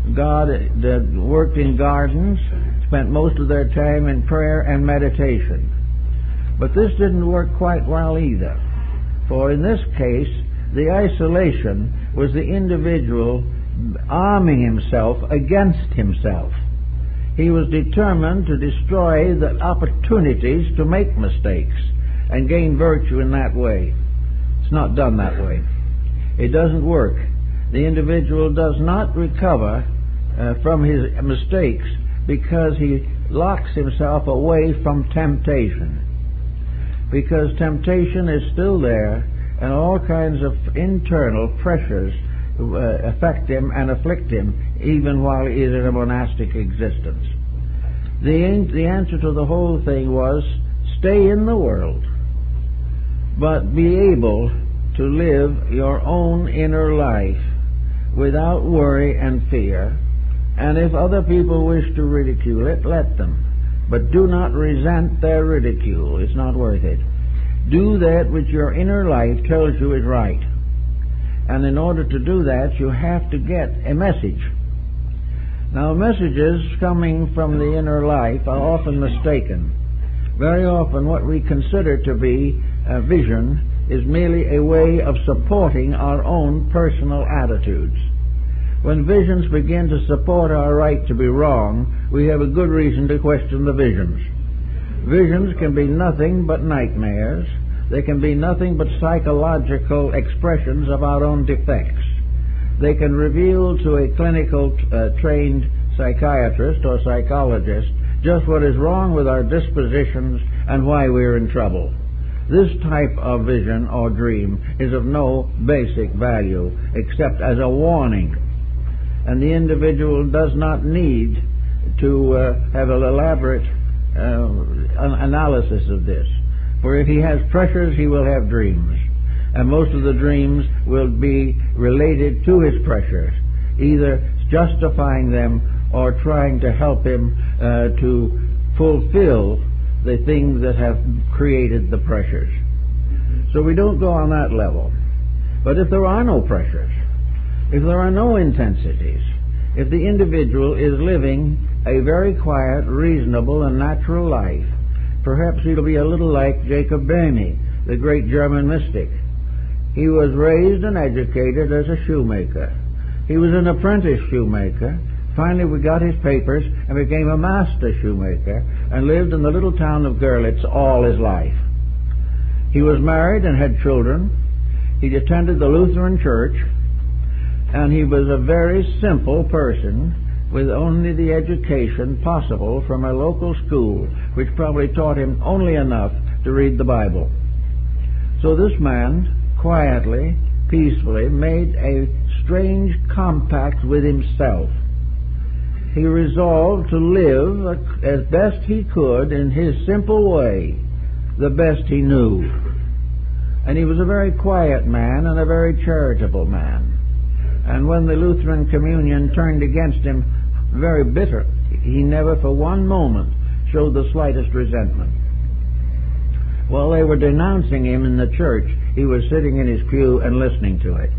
worked in gardens, spent most of their time in prayer and meditation. But this didn't work quite well either, for in this case, the isolation was the individual arming himself against himself. He was determined to destroy the opportunities to make mistakes and gain virtue in that way. It's not done that way. It doesn't work. The individual does not recover from his mistakes because he locks himself away from temptation. Because temptation is still there, and all kinds of internal pressures affect him and afflict him even while he is in a monastic existence. The answer to the whole thing was, stay in the world, but be able to live your own inner life without worry and fear, and if other people wish to ridicule it, let them. But do not resent their ridicule. It's not worth it. Do that which your inner life tells you is right. And in order to do that, you have to get a message. Now, messages coming from the inner life are often mistaken. Very often what we consider to be a vision is merely a way of supporting our own personal attitudes. When visions begin to support our right to be wrong, we have a good reason to question the visions. Visions can be nothing but nightmares. They can be nothing but psychological expressions of our own defects. They can reveal to a clinical trained psychiatrist or psychologist just what is wrong with our dispositions and why we're in trouble. This type of vision or dream is of no basic value except as a warning, and the individual does not need to have an elaborate analysis of this. For if he has pressures, he will have dreams, and most of the dreams will be related to his pressures, either justifying them or trying to help him to fulfill the things that have created the pressures. So we don't go on that level. But if there are no pressures, if there are no intensities, if the individual is living a very quiet, reasonable, and natural life, perhaps he'll be a little like Jacob Boehme, the great German mystic. He was raised and educated as a shoemaker. He was an apprentice shoemaker. Finally, we got his papers and became a master shoemaker and lived in the little town of Görlitz all his life. He was married and had children. He attended the Lutheran Church, and he was a very simple person with only the education possible from a local school, which probably taught him only enough to read the Bible. So this man quietly, peacefully made a strange compact with himself. He resolved to live as best he could in his simple way, the best he knew. And he was a very quiet man and a very charitable man. And when the Lutheran Communion turned against him, very bitter, he never for one moment showed the slightest resentment. While they were denouncing him in the church, he was sitting in his pew and listening to it.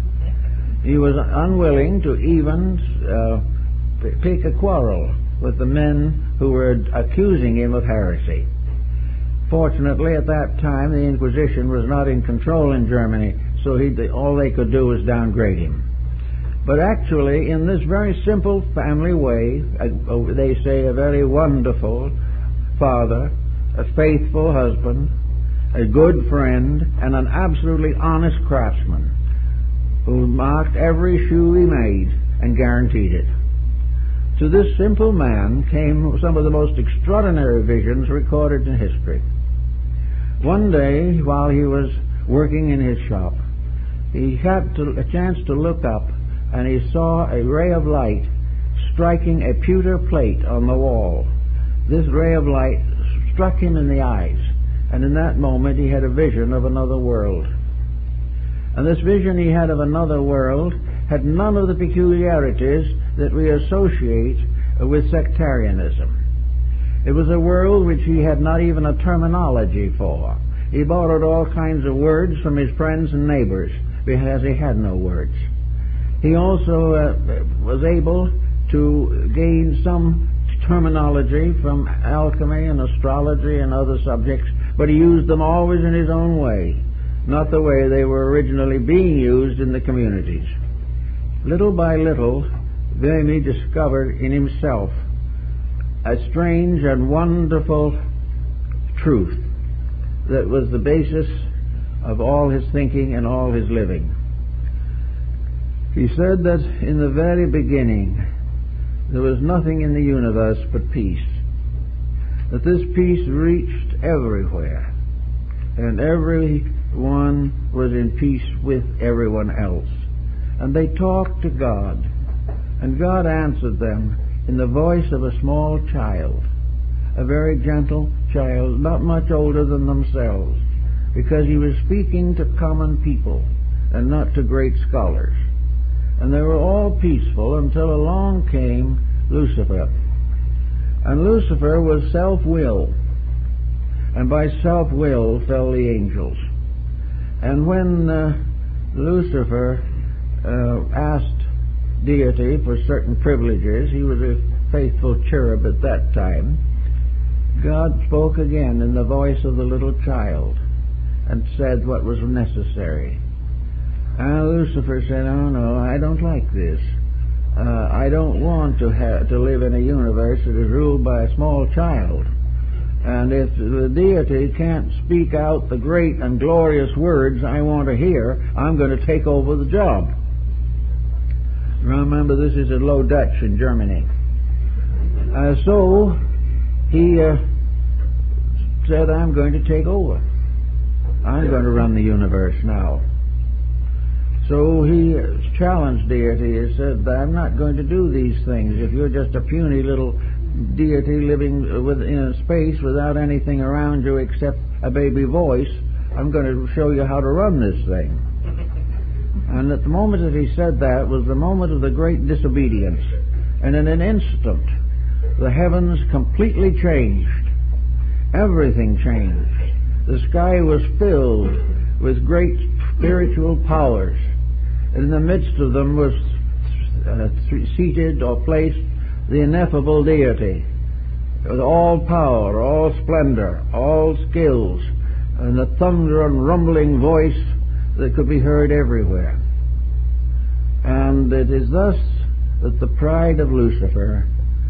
He was unwilling to even pick a quarrel with the men who were accusing him of heresy. Fortunately, at that time, the Inquisition was not in control in Germany, so all they could do was downgrade him. But actually, in this very simple family way, they say a very wonderful father, a faithful husband, a good friend, and an absolutely honest craftsman who marked every shoe he made and guaranteed it. To this simple man came some of the most extraordinary visions recorded in history. One day, while he was working in his shop, he had a chance to look up, and he saw a ray of light striking a pewter plate on the wall. This ray of light struck him in the eyes, and in that moment he had a vision of another world. And this vision he had of another world had none of the peculiarities that we associate with sectarianism. It was a world which he had not even a terminology for. He borrowed all kinds of words from his friends and neighbors because he had no words. He also was able to gain some terminology from alchemy and astrology and other subjects, but he used them always in his own way, not the way they were originally being used in the communities. Little by little, Boehme discovered in himself a strange and wonderful truth that was the basis of all his thinking and all his living. He said that in the very beginning there was nothing in the universe but peace, that this peace reached everywhere, and everyone was in peace with everyone else. And they talked to God, and God answered them in the voice of a small child, a very gentle child, not much older than themselves, because he was speaking to common people and not to great scholars. And they were all peaceful until along came Lucifer. And Lucifer was self-will, and by self-will fell the angels. And when Lucifer asked deity for certain privileges, he was a faithful cherub at that time, God spoke again in the voice of the little child and said what was necessary. And Lucifer said, "Oh no, I don't like this. I don't want to live in a universe that is ruled by a small child. And if the deity can't speak out the great and glorious words I want to hear, I'm going to take over the job." Remember, this is in Low Dutch in Germany. So he said, "I'm going to take over." I'm going to run the universe now. So he challenged deity. He said, I'm not going to do these things. If you're just a puny little deity living in space without anything around you except a baby voice, I'm going to show you how to run this thing. And at the moment that he said that was the moment of the great disobedience. And in an instant, the heavens completely changed. Everything changed. The sky was filled with great spiritual powers. In the midst of them was seated or placed the ineffable deity, with all power, all splendor, all skills, and a thunder and rumbling voice that could be heard everywhere. And it is thus that the pride of Lucifer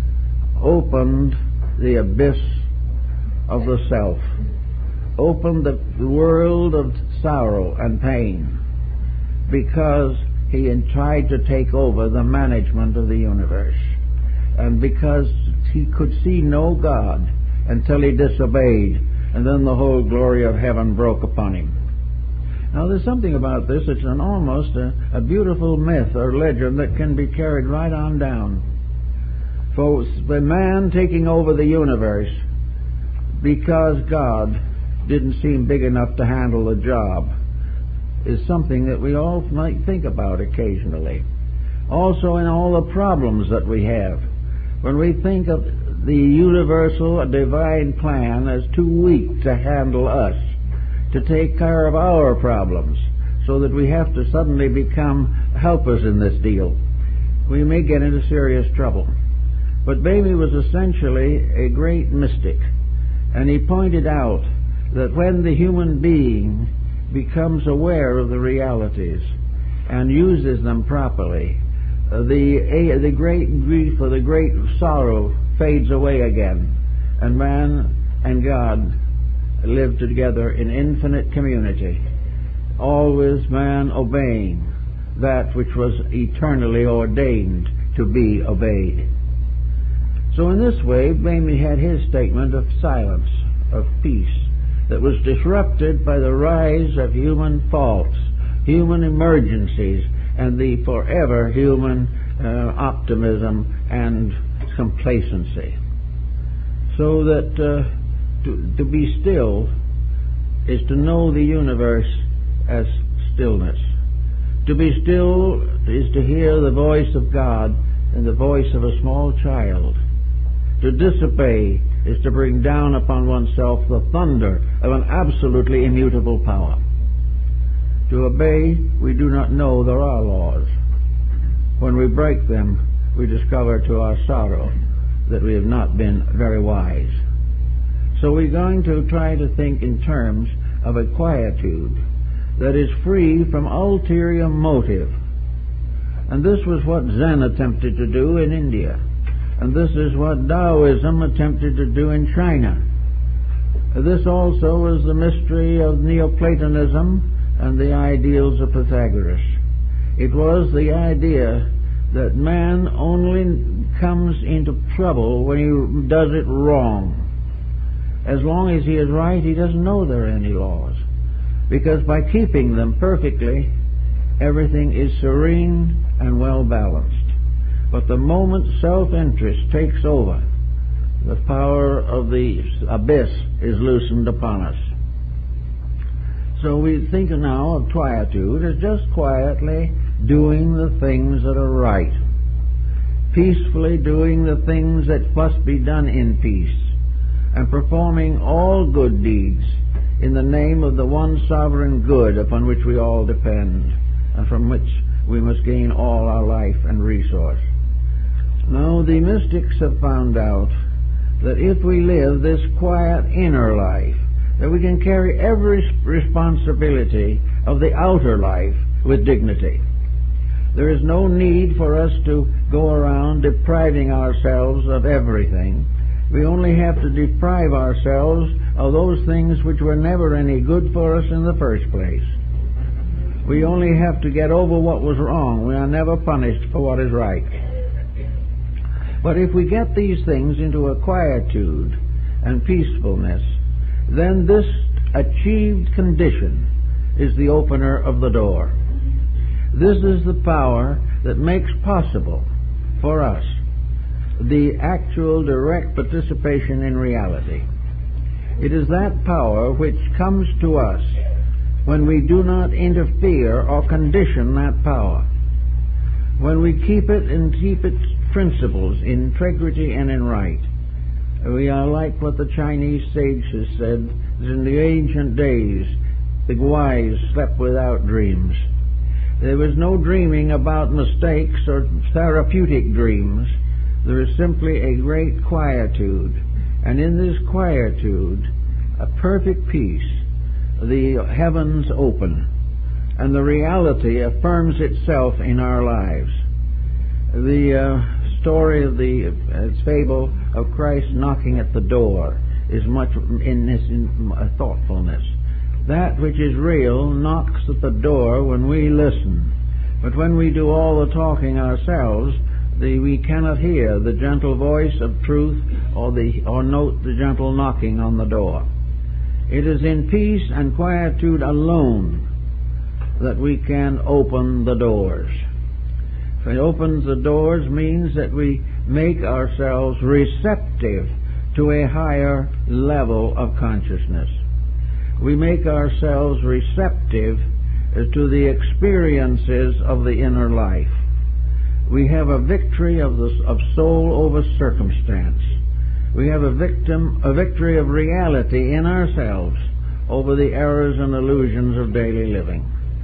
opened the abyss of the self, opened the world of sorrow and pain, because he had tried to take over the management of the universe, and because he could see no God until he disobeyed, and then the whole glory of heaven broke upon him. Now there's something about this, it's almost a beautiful myth or legend that can be carried right on down. For the man taking over the universe because God didn't seem big enough to handle the job is something that we all might think about occasionally. Also in all the problems that we have. When we think of the universal divine plan as too weak to handle us, to take care of our problems, so that we have to suddenly become helpers in this deal, we may get into serious trouble. But Bhemi was essentially a great mystic, and he pointed out that when the human being becomes aware of the realities and uses them properly, the great grief or the great sorrow fades away again, and man and God live together in infinite community, always man obeying that which was eternally ordained to be obeyed. So in this way, Bhemi had his statement of silence, of peace, that was disrupted by the rise of human faults, human emergencies, and the forever human optimism and complacency. So that to be still is to know the universe as stillness. To be still is to hear the voice of God and the voice of a small child. To disobey is to bring down upon oneself the thunder of an absolutely immutable power. To obey, we do not know there are laws. When we break them, we discover to our sorrow that we have not been very wise. So we're going to try to think in terms of a quietude that is free from ulterior motive. And this was what Zen attempted to do in India. And this is what Taoism attempted to do in China. This also is the mystery of Neoplatonism and the ideals of Pythagoras. It was the idea that man only comes into trouble when he does it wrong. As long as he is right, he doesn't know there are any laws. Because by keeping them perfectly, everything is serene and well balanced. But the moment self-interest takes over, the power of the abyss is loosened upon us. So we think now of quietude as just quietly doing the things that are right, peacefully doing the things that must be done in peace, and performing all good deeds in the name of the one sovereign good upon which we all depend, and from which we must gain all our life and resource. Now, the mystics have found out that if we live this quiet inner life, that we can carry every responsibility of the outer life with dignity. There is no need for us to go around depriving ourselves of everything. We only have to deprive ourselves of those things which were never any good for us in the first place. We only have to get over what was wrong. We are never punished for what is right. But if we get these things into a quietude and peacefulness, then this achieved condition is the opener of the door. This is the power that makes possible for us the actual direct participation in reality. It is that power which comes to us when we do not interfere or condition that power. When we keep it and keep its principles in integrity and in right. We are like what the Chinese sages said, that in the ancient days the wise slept without dreams. There was no dreaming about mistakes or therapeutic dreams. There is simply a great quietude. And in this quietude, a perfect peace, the heavens open, and the reality affirms itself in our lives. The story of the fable of Christ knocking at the door is much in this thoughtfulness. That which is real knocks at the door when we listen. But when we do all the talking ourselves, we cannot hear the gentle voice of truth or note the gentle knocking on the door. It is in peace and quietude alone that we can open the doors. If it opens the doors means that we make ourselves receptive to a higher level of consciousness. We make ourselves receptive to the experiences of the inner life. We have a victory of soul over circumstance. We have a victory of reality in ourselves over the errors and illusions of daily living.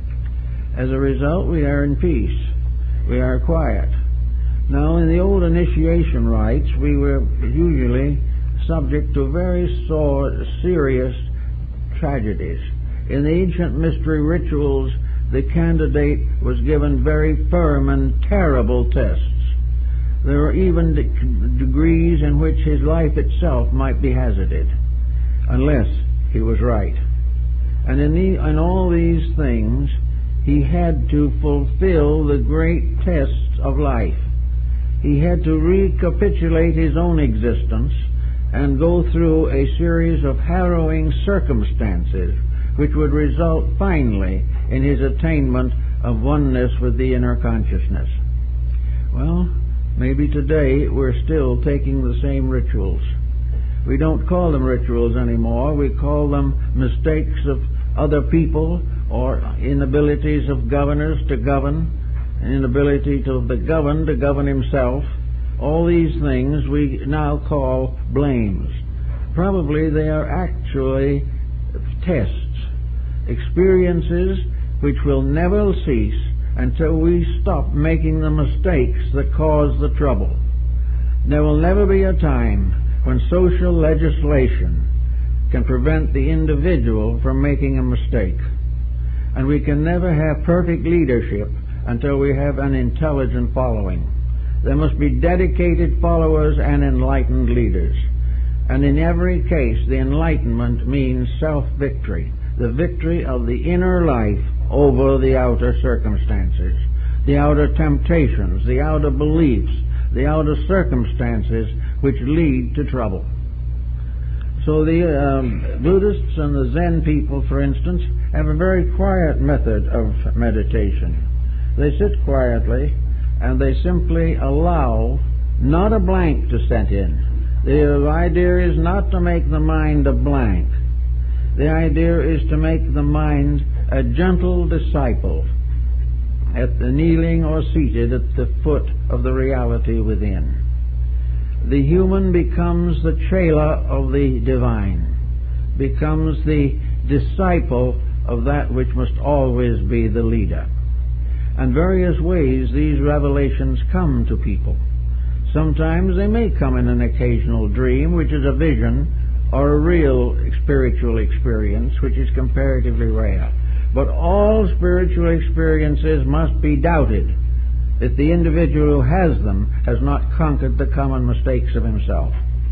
As a result, we are in peace. We are quiet. Now, in the old initiation rites, we were usually subject to very serious tragedies. In the ancient mystery rituals, the candidate was given very firm and terrible tests. There were even degrees in which his life itself might be hazarded, unless he was right. And in all these things, he had to fulfill the great tests of life. He had to recapitulate his own existence and go through a series of harrowing circumstances which would result finally in his attainment of oneness with the inner consciousness. Well, maybe today we're still taking the same rituals. We don't call them rituals anymore. We call them mistakes of other people or inabilities of governors to govern, inability of the governed to govern himself. All these things we now call blames. Probably they are actually tests, experiences which will never cease until we stop making the mistakes that cause the trouble. There will never be a time when social legislation can prevent the individual from making a mistake. And we can never have perfect leadership until we have an intelligent following. There must be dedicated followers and enlightened leaders. And in every case, the enlightenment means self-victory, the victory of the inner life over the outer circumstances, the outer temptations, the outer beliefs, the outer circumstances which lead to trouble. So the Buddhists and the Zen people, for instance, have a very quiet method of meditation. They sit quietly and they simply allow not a blank to set in. The idea is not to make the mind a blank. The idea is to make the mind a gentle disciple, at the kneeling or seated at the foot of the reality within. The human becomes the chela of the divine, becomes the disciple of that which must always be the leader. And various ways these revelations come to people. Sometimes they may come in an occasional dream, which is a vision, or a real spiritual experience, which is comparatively rare. But all spiritual experiences must be doubted if the individual who has them has not conquered the common mistakes of himself.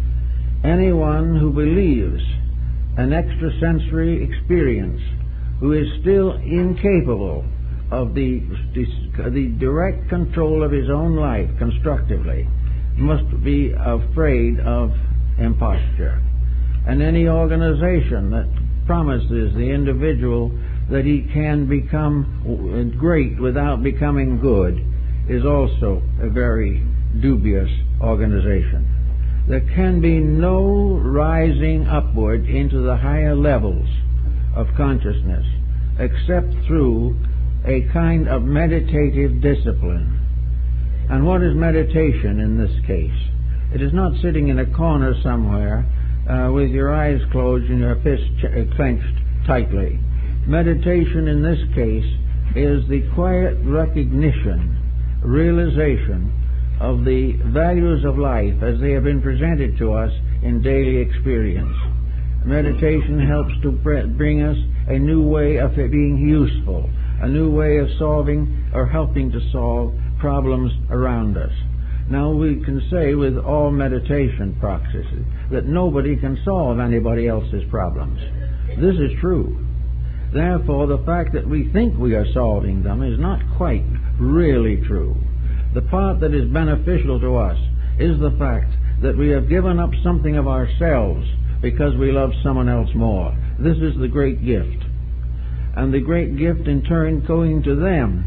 Anyone who believes an extrasensory experience, who is still incapable of the direct control of his own life constructively, must be afraid of imposture. And any organization that promises the individual that he can become great without becoming good is also a very dubious organization. There can be no rising upward into the higher levels of consciousness except through a kind of meditative discipline. And what is meditation in this case? It is not sitting in a corner somewhere with your eyes closed and your fists clenched tightly. Meditation in this case is the quiet recognition, realization of the values of life as they have been presented to us in daily experience. Meditation helps to bring us a new way of being useful, a new way of solving or helping to solve problems around us. Now we can say with all meditation practices that nobody can solve anybody else's problems. This is true. Therefore, the fact that we think we are solving them is not quite really true. The part that is beneficial to us is the fact that we have given up something of ourselves because we love someone else more. This is the great gift. And the great gift in turn going to them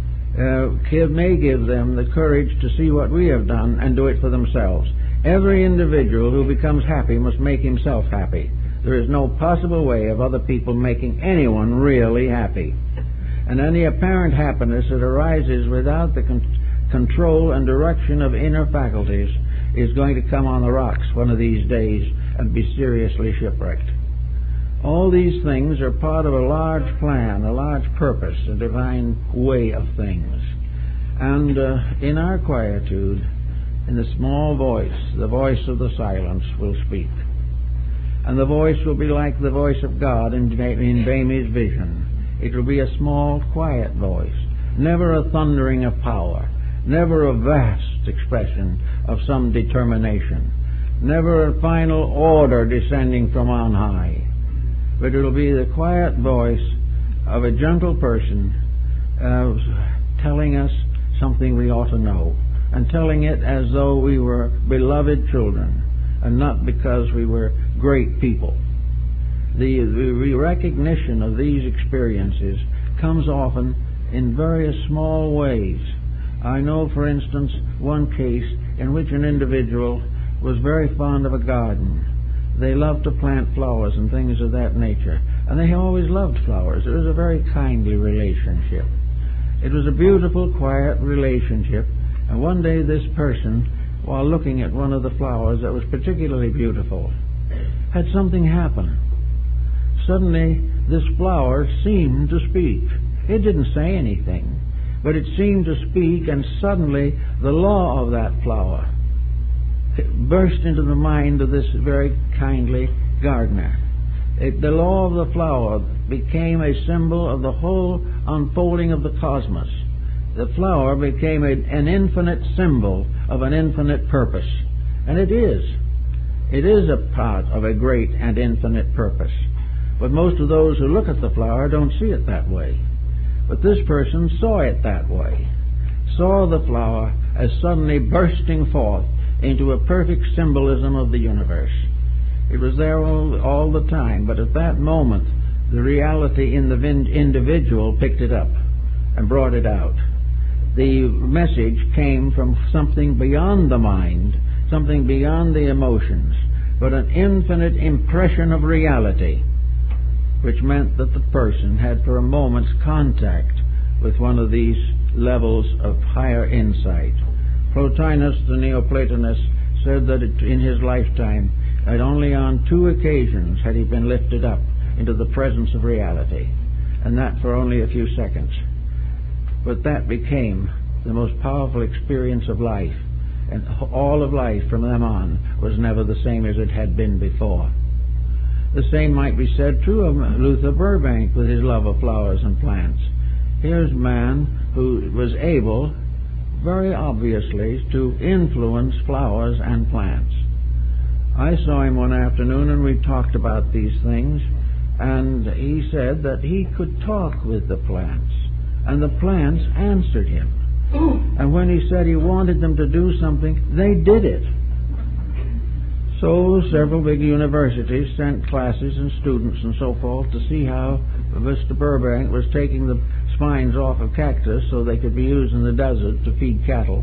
may give them the courage to see what we have done and do it for themselves. Every individual who becomes happy must make himself happy. There is no possible way of other people making anyone really happy. And any apparent happiness that arises without the control and direction of inner faculties is going to come on the rocks one of these days and be seriously shipwrecked. All these things are part of a large plan, a large purpose, a divine way of things. And in our quietude, in the small voice, the voice of the silence will speak. And the voice will be like the voice of God in Bamy's vision. It will be a small, quiet voice, never a thundering of power, never a vast expression of some determination, never a final order descending from on high. But it will be the quiet voice of a gentle person telling us something we ought to know, and telling it as though we were beloved children, and not because we were great people. The recognition of these experiences comes often in various small ways. I know, for instance, one case in which an individual was very fond of a garden. They loved to plant flowers and things of that nature, and they always loved flowers. It was a very kindly relationship. It was a beautiful, quiet relationship, and one day this person, while looking at one of the flowers that was particularly beautiful, had something happen. Suddenly, this flower seemed to speak. It didn't say anything, but it seemed to speak, and suddenly the law of that flower burst into the mind of this very kindly gardener. The law of the flower became a symbol of the whole unfolding of the cosmos. The flower became an infinite symbol of an infinite purpose. And it is. It is a part of a great and infinite purpose. But most of those who look at the flower don't see it that way. But this person saw it that way. Saw the flower as suddenly bursting forth into a perfect symbolism of the universe. It was there all the time, but at that moment the reality in the individual picked it up and brought it out. The message came from something beyond the mind, something beyond the emotions, but an infinite impression of reality, which meant that the person had for a moment's contact with one of these levels of higher insight. Plotinus, the Neoplatonist, said that in his lifetime, that only on 2 occasions had he been lifted up into the presence of reality, and that for only a few seconds. But that became the most powerful experience of life, and all of life from then on was never the same as it had been before. The same might be said true of Luther Burbank with his love of flowers and plants. Here's a man who was able, very obviously, to influence flowers and plants. I saw him one afternoon and we talked about these things, and he said that he could talk with the plants, and the plants answered him. And when he said he wanted them to do something, they did it. So several big universities sent classes and students and so forth to see how Mr. Burbank was taking the spines off of cactus so they could be used in the desert to feed cattle.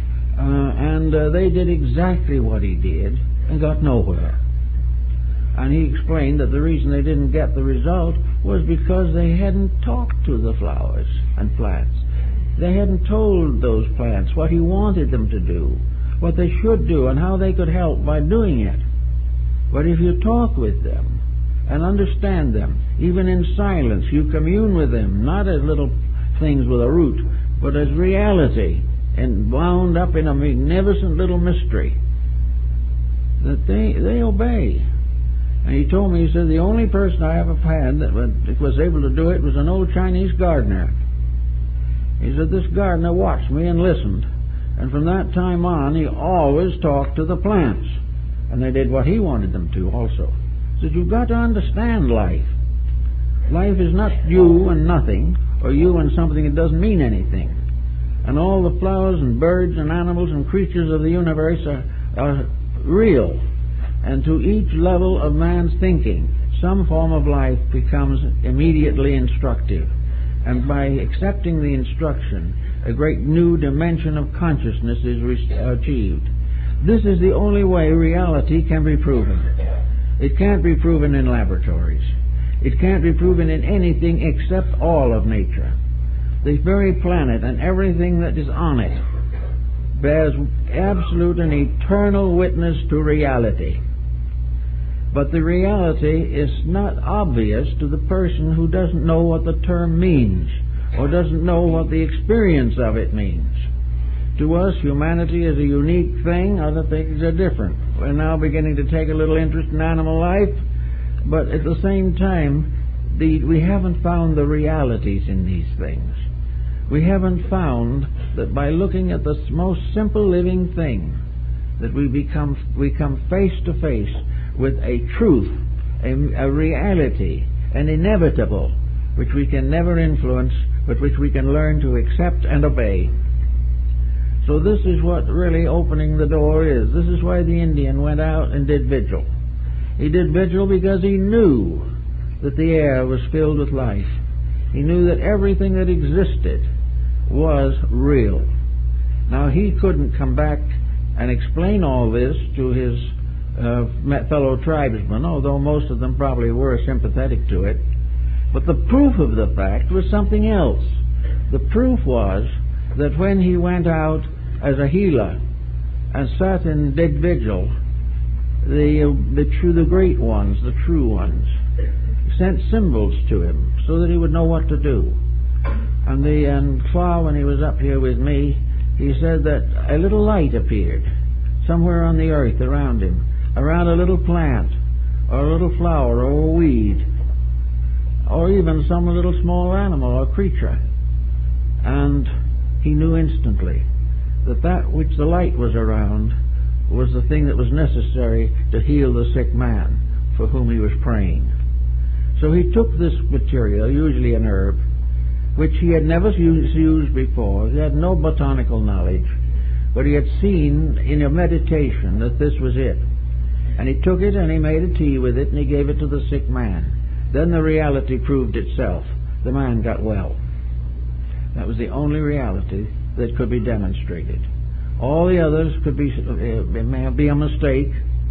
And they did exactly what he did and got nowhere. And he explained that the reason they didn't get the result was because they hadn't talked to the flowers and plants. They hadn't told those plants what he wanted them to do, what they should do, and how they could help by doing it. But if you talk with them and understand them, even in silence, you commune with them, not as little things with a root, but as reality, and wound up in a magnificent little mystery, that they obey. And he told me, he said, the only person I ever had that was able to do it was an old Chinese gardener. He said, this gardener watched me and listened. And from that time on, he always talked to the plants. And they did what he wanted them to also. He said, you've got to understand life. Life is not you and nothing, or you and something that doesn't mean anything. And all the flowers and birds and animals and creatures of the universe are real. And to each level of man's thinking, some form of life becomes immediately instructive. And by accepting the instruction, a great new dimension of consciousness is achieved. This is the only way reality can be proven. It can't be proven in laboratories. It can't be proven in anything except all of nature. The very planet and everything that is on it bears absolute and eternal witness to reality. But the reality is not obvious to the person who doesn't know what the term means, or doesn't know what the experience of it means. To us, humanity is a unique thing. Other things are different. We're now beginning to take a little interest in animal life, but at the same time, we haven't found the realities in these things. We haven't found that by looking at the most simple living thing, that we come face to face with a truth, a reality, an inevitable, which we can never influence, but which we can learn to accept and obey. So this is what really opening the door is. This is why the Indian went out and did vigil. He did vigil because he knew that the air was filled with life. He knew that everything that existed was real. Now, he couldn't come back and explain all this to his fellow tribesmen, although most of them probably were sympathetic to it. But the proof of the fact was something else. The proof was that when he went out as a healer and sat and did vigil, the great ones, the true ones, sent symbols to him so that he would know what to do. And Claw, when he was up here with me, he said that a little light appeared somewhere on the earth around him, around a little plant, or a little flower, or a weed, or even some little small animal or creature. And he knew instantly that that which the light was around was the thing that was necessary to heal the sick man for whom he was praying. So he took this material, usually an herb, which he had never used before. He had no botanical knowledge, but he had seen in a meditation that this was it. And he took it and he made a tea with it and he gave it to the sick man. Then the reality proved itself. The man got well. That was the only reality that could be demonstrated. All the others could be a mistake,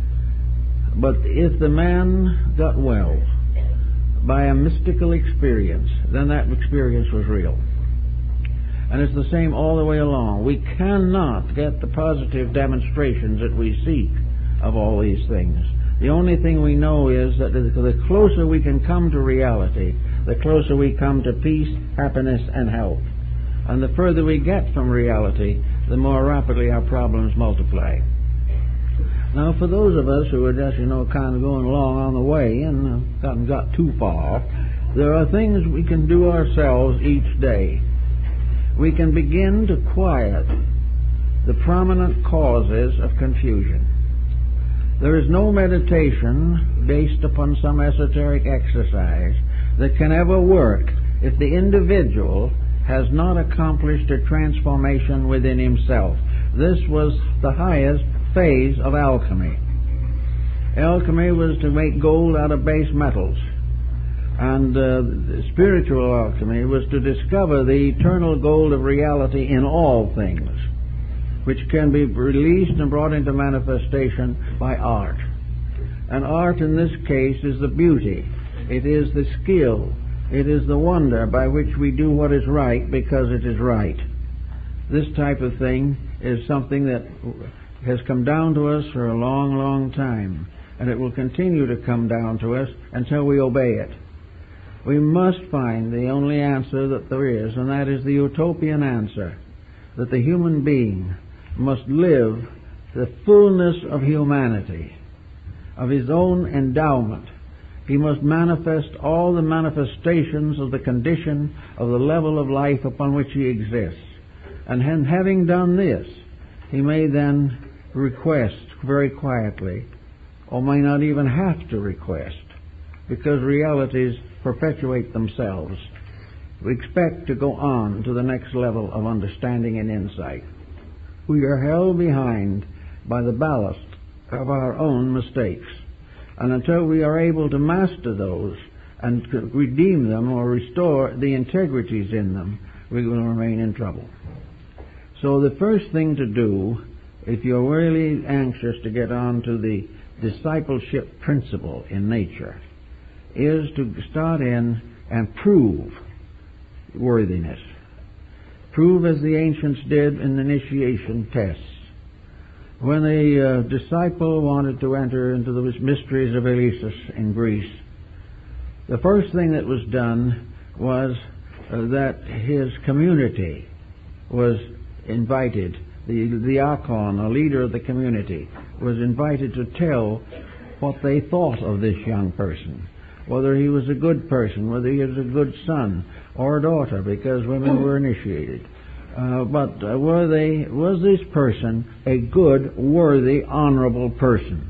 but if the man got well by a mystical experience, then that experience was real. And it's the same all the way along. We cannot get the positive demonstrations that we seek of all these things. The only thing we know is that the closer we can come to reality, the closer we come to peace, happiness, and health. And the further we get from reality, the more rapidly our problems multiply. Now, for those of us who are just, kind of going along on the way and haven't got too far, there are things we can do ourselves each day. We can begin to quiet the prominent causes of confusion. There is no meditation based upon some esoteric exercise that can ever work if the individual has not accomplished a transformation within himself. This was the highest phase of alchemy. Alchemy was to make gold out of base metals. And spiritual alchemy was to discover the eternal gold of reality in all things, which can be released and brought into manifestation by art. And art in this case is the beauty. It is the skill. It is the wonder by which we do what is right because it is right. This type of thing is something that has come down to us for a long, long time, and it will continue to come down to us until we obey it. We must find the only answer that there is, and that is the utopian answer, that the human being must live the fullness of humanity, of his own endowment. He must manifest all the manifestations of the condition of the level of life upon which he exists. And having done this, he may then request very quietly, or may not even have to request, because realities perpetuate themselves. We expect to go on to the next level of understanding and insight. We are held behind by the ballast of our own mistakes. And until we are able to master those and redeem them or restore the integrities in them, we will remain in trouble. So the first thing to do, if you're really anxious to get on to the discipleship principle in nature, is to start in and prove worthiness. Prove as the ancients did in initiation tests. When a disciple wanted to enter into the mysteries of Eleusis in Greece, the first thing that was done was that his community was invited. The diakon, a leader of the community, was invited to tell what they thought of this young person, whether he was a good person, whether he was a good son or daughter, because women were initiated. But was this person a good, worthy, honorable person?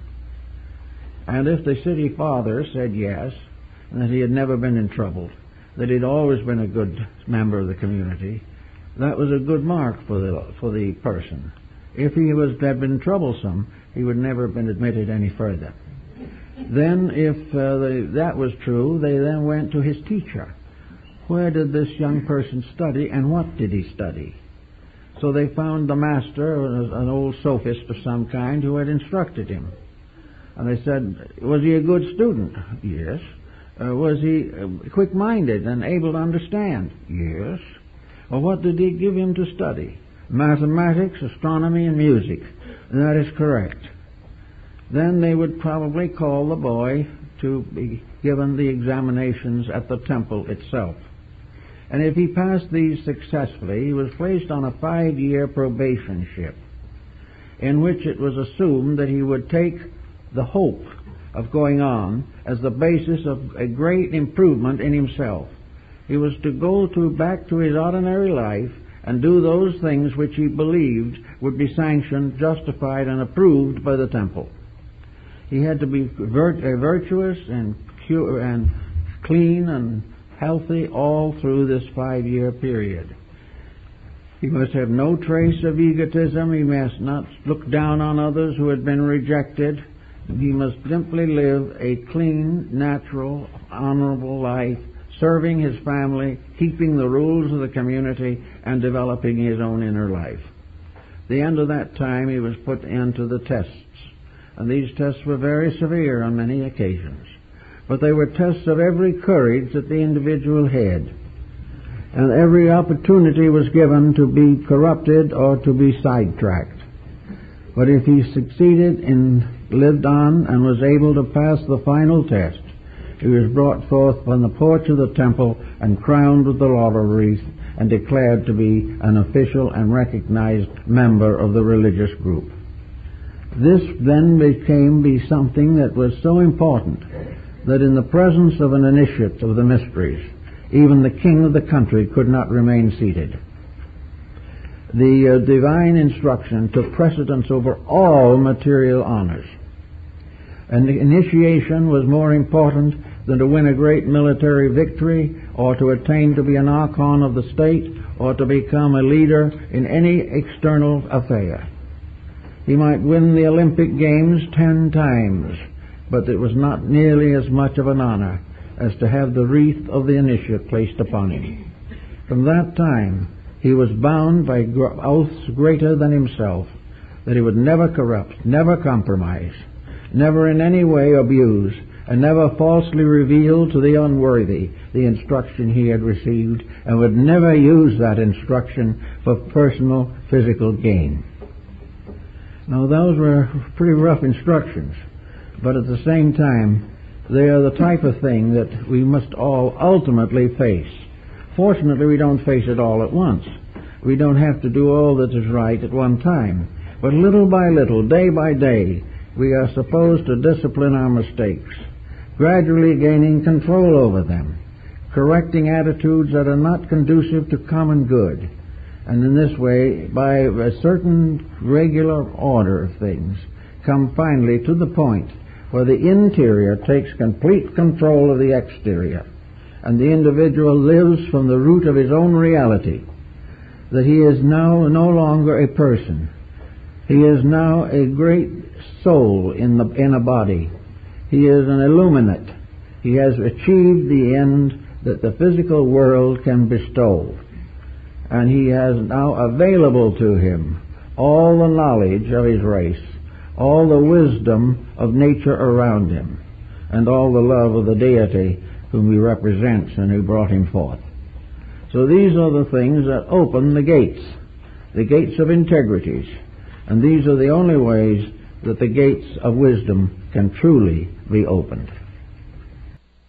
And if the city father said yes, and that he had never been in trouble, that he'd always been a good member of the community, that was a good mark for the person. If he had been troublesome, he would never have been admitted any further. Then, if that was true, they then went to his teacher. Where did this young person study, and what did he study? So they found the master, an old sophist of some kind, who had instructed him. And they said, was he a good student? Yes. Was he quick-minded and able to understand? Yes. Well, what did he give him to study? Mathematics, astronomy, and music. That is correct. Then they would probably call the boy to be given the examinations at the temple itself. And if he passed these successfully, he was placed on a 5-year probationship, in which it was assumed that he would take the hope of going on as the basis of a great improvement in himself. He was to go back to his ordinary life and do those things which he believed would be sanctioned, justified, and approved by the temple. He had to be virtuous and pure and clean and healthy all through this 5-year period. He must have no trace of egotism. He must not look down on others who had been rejected. He must simply live a clean, natural, honorable life, serving his family, keeping the rules of the community, and developing his own inner life. At the end of that time, he was put into the tests. And these tests were very severe on many occasions. But they were tests of every courage that the individual had. And every opportunity was given to be corrupted or to be sidetracked. But if he succeeded and lived on and was able to pass the final test, he was brought forth from the porch of the temple and crowned with the laurel wreath and declared to be an official and recognized member of the religious group. This then became something that was so important that in the presence of an initiate of the mysteries, even the king of the country could not remain seated. The divine instruction took precedence over all material honors. And the initiation was more important than to win a great military victory or to attain to be an archon of the state or to become a leader in any external affair. He might win the Olympic Games 10 times but it was not nearly as much of an honor as to have the wreath of the initiate placed upon him. From that time, he was bound by oaths greater than himself that he would never corrupt, never compromise, never in any way abuse, and never falsely reveal to the unworthy the instruction he had received, and would never use that instruction for personal physical gain. Now, those were pretty rough instructions, but at the same time, they are the type of thing that we must all ultimately face. Fortunately, we don't face it all at once. We don't have to do all that is right at one time. But little by little, day by day, we are supposed to discipline our mistakes, gradually gaining control over them, correcting attitudes that are not conducive to common good. And in this way, by a certain regular order of things, come finally to the point where the interior takes complete control of the exterior, and the individual lives from the root of his own reality, that he is now no longer a person. He is now a great soul in a body. He is an illuminate. He has achieved the end that the physical world can bestow. And he has now available to him all the knowledge of his race, all the wisdom of nature around him, and all the love of the deity whom he represents and who brought him forth. So these are the things that open the gates of integrities. And these are the only ways that the gates of wisdom can truly be opened.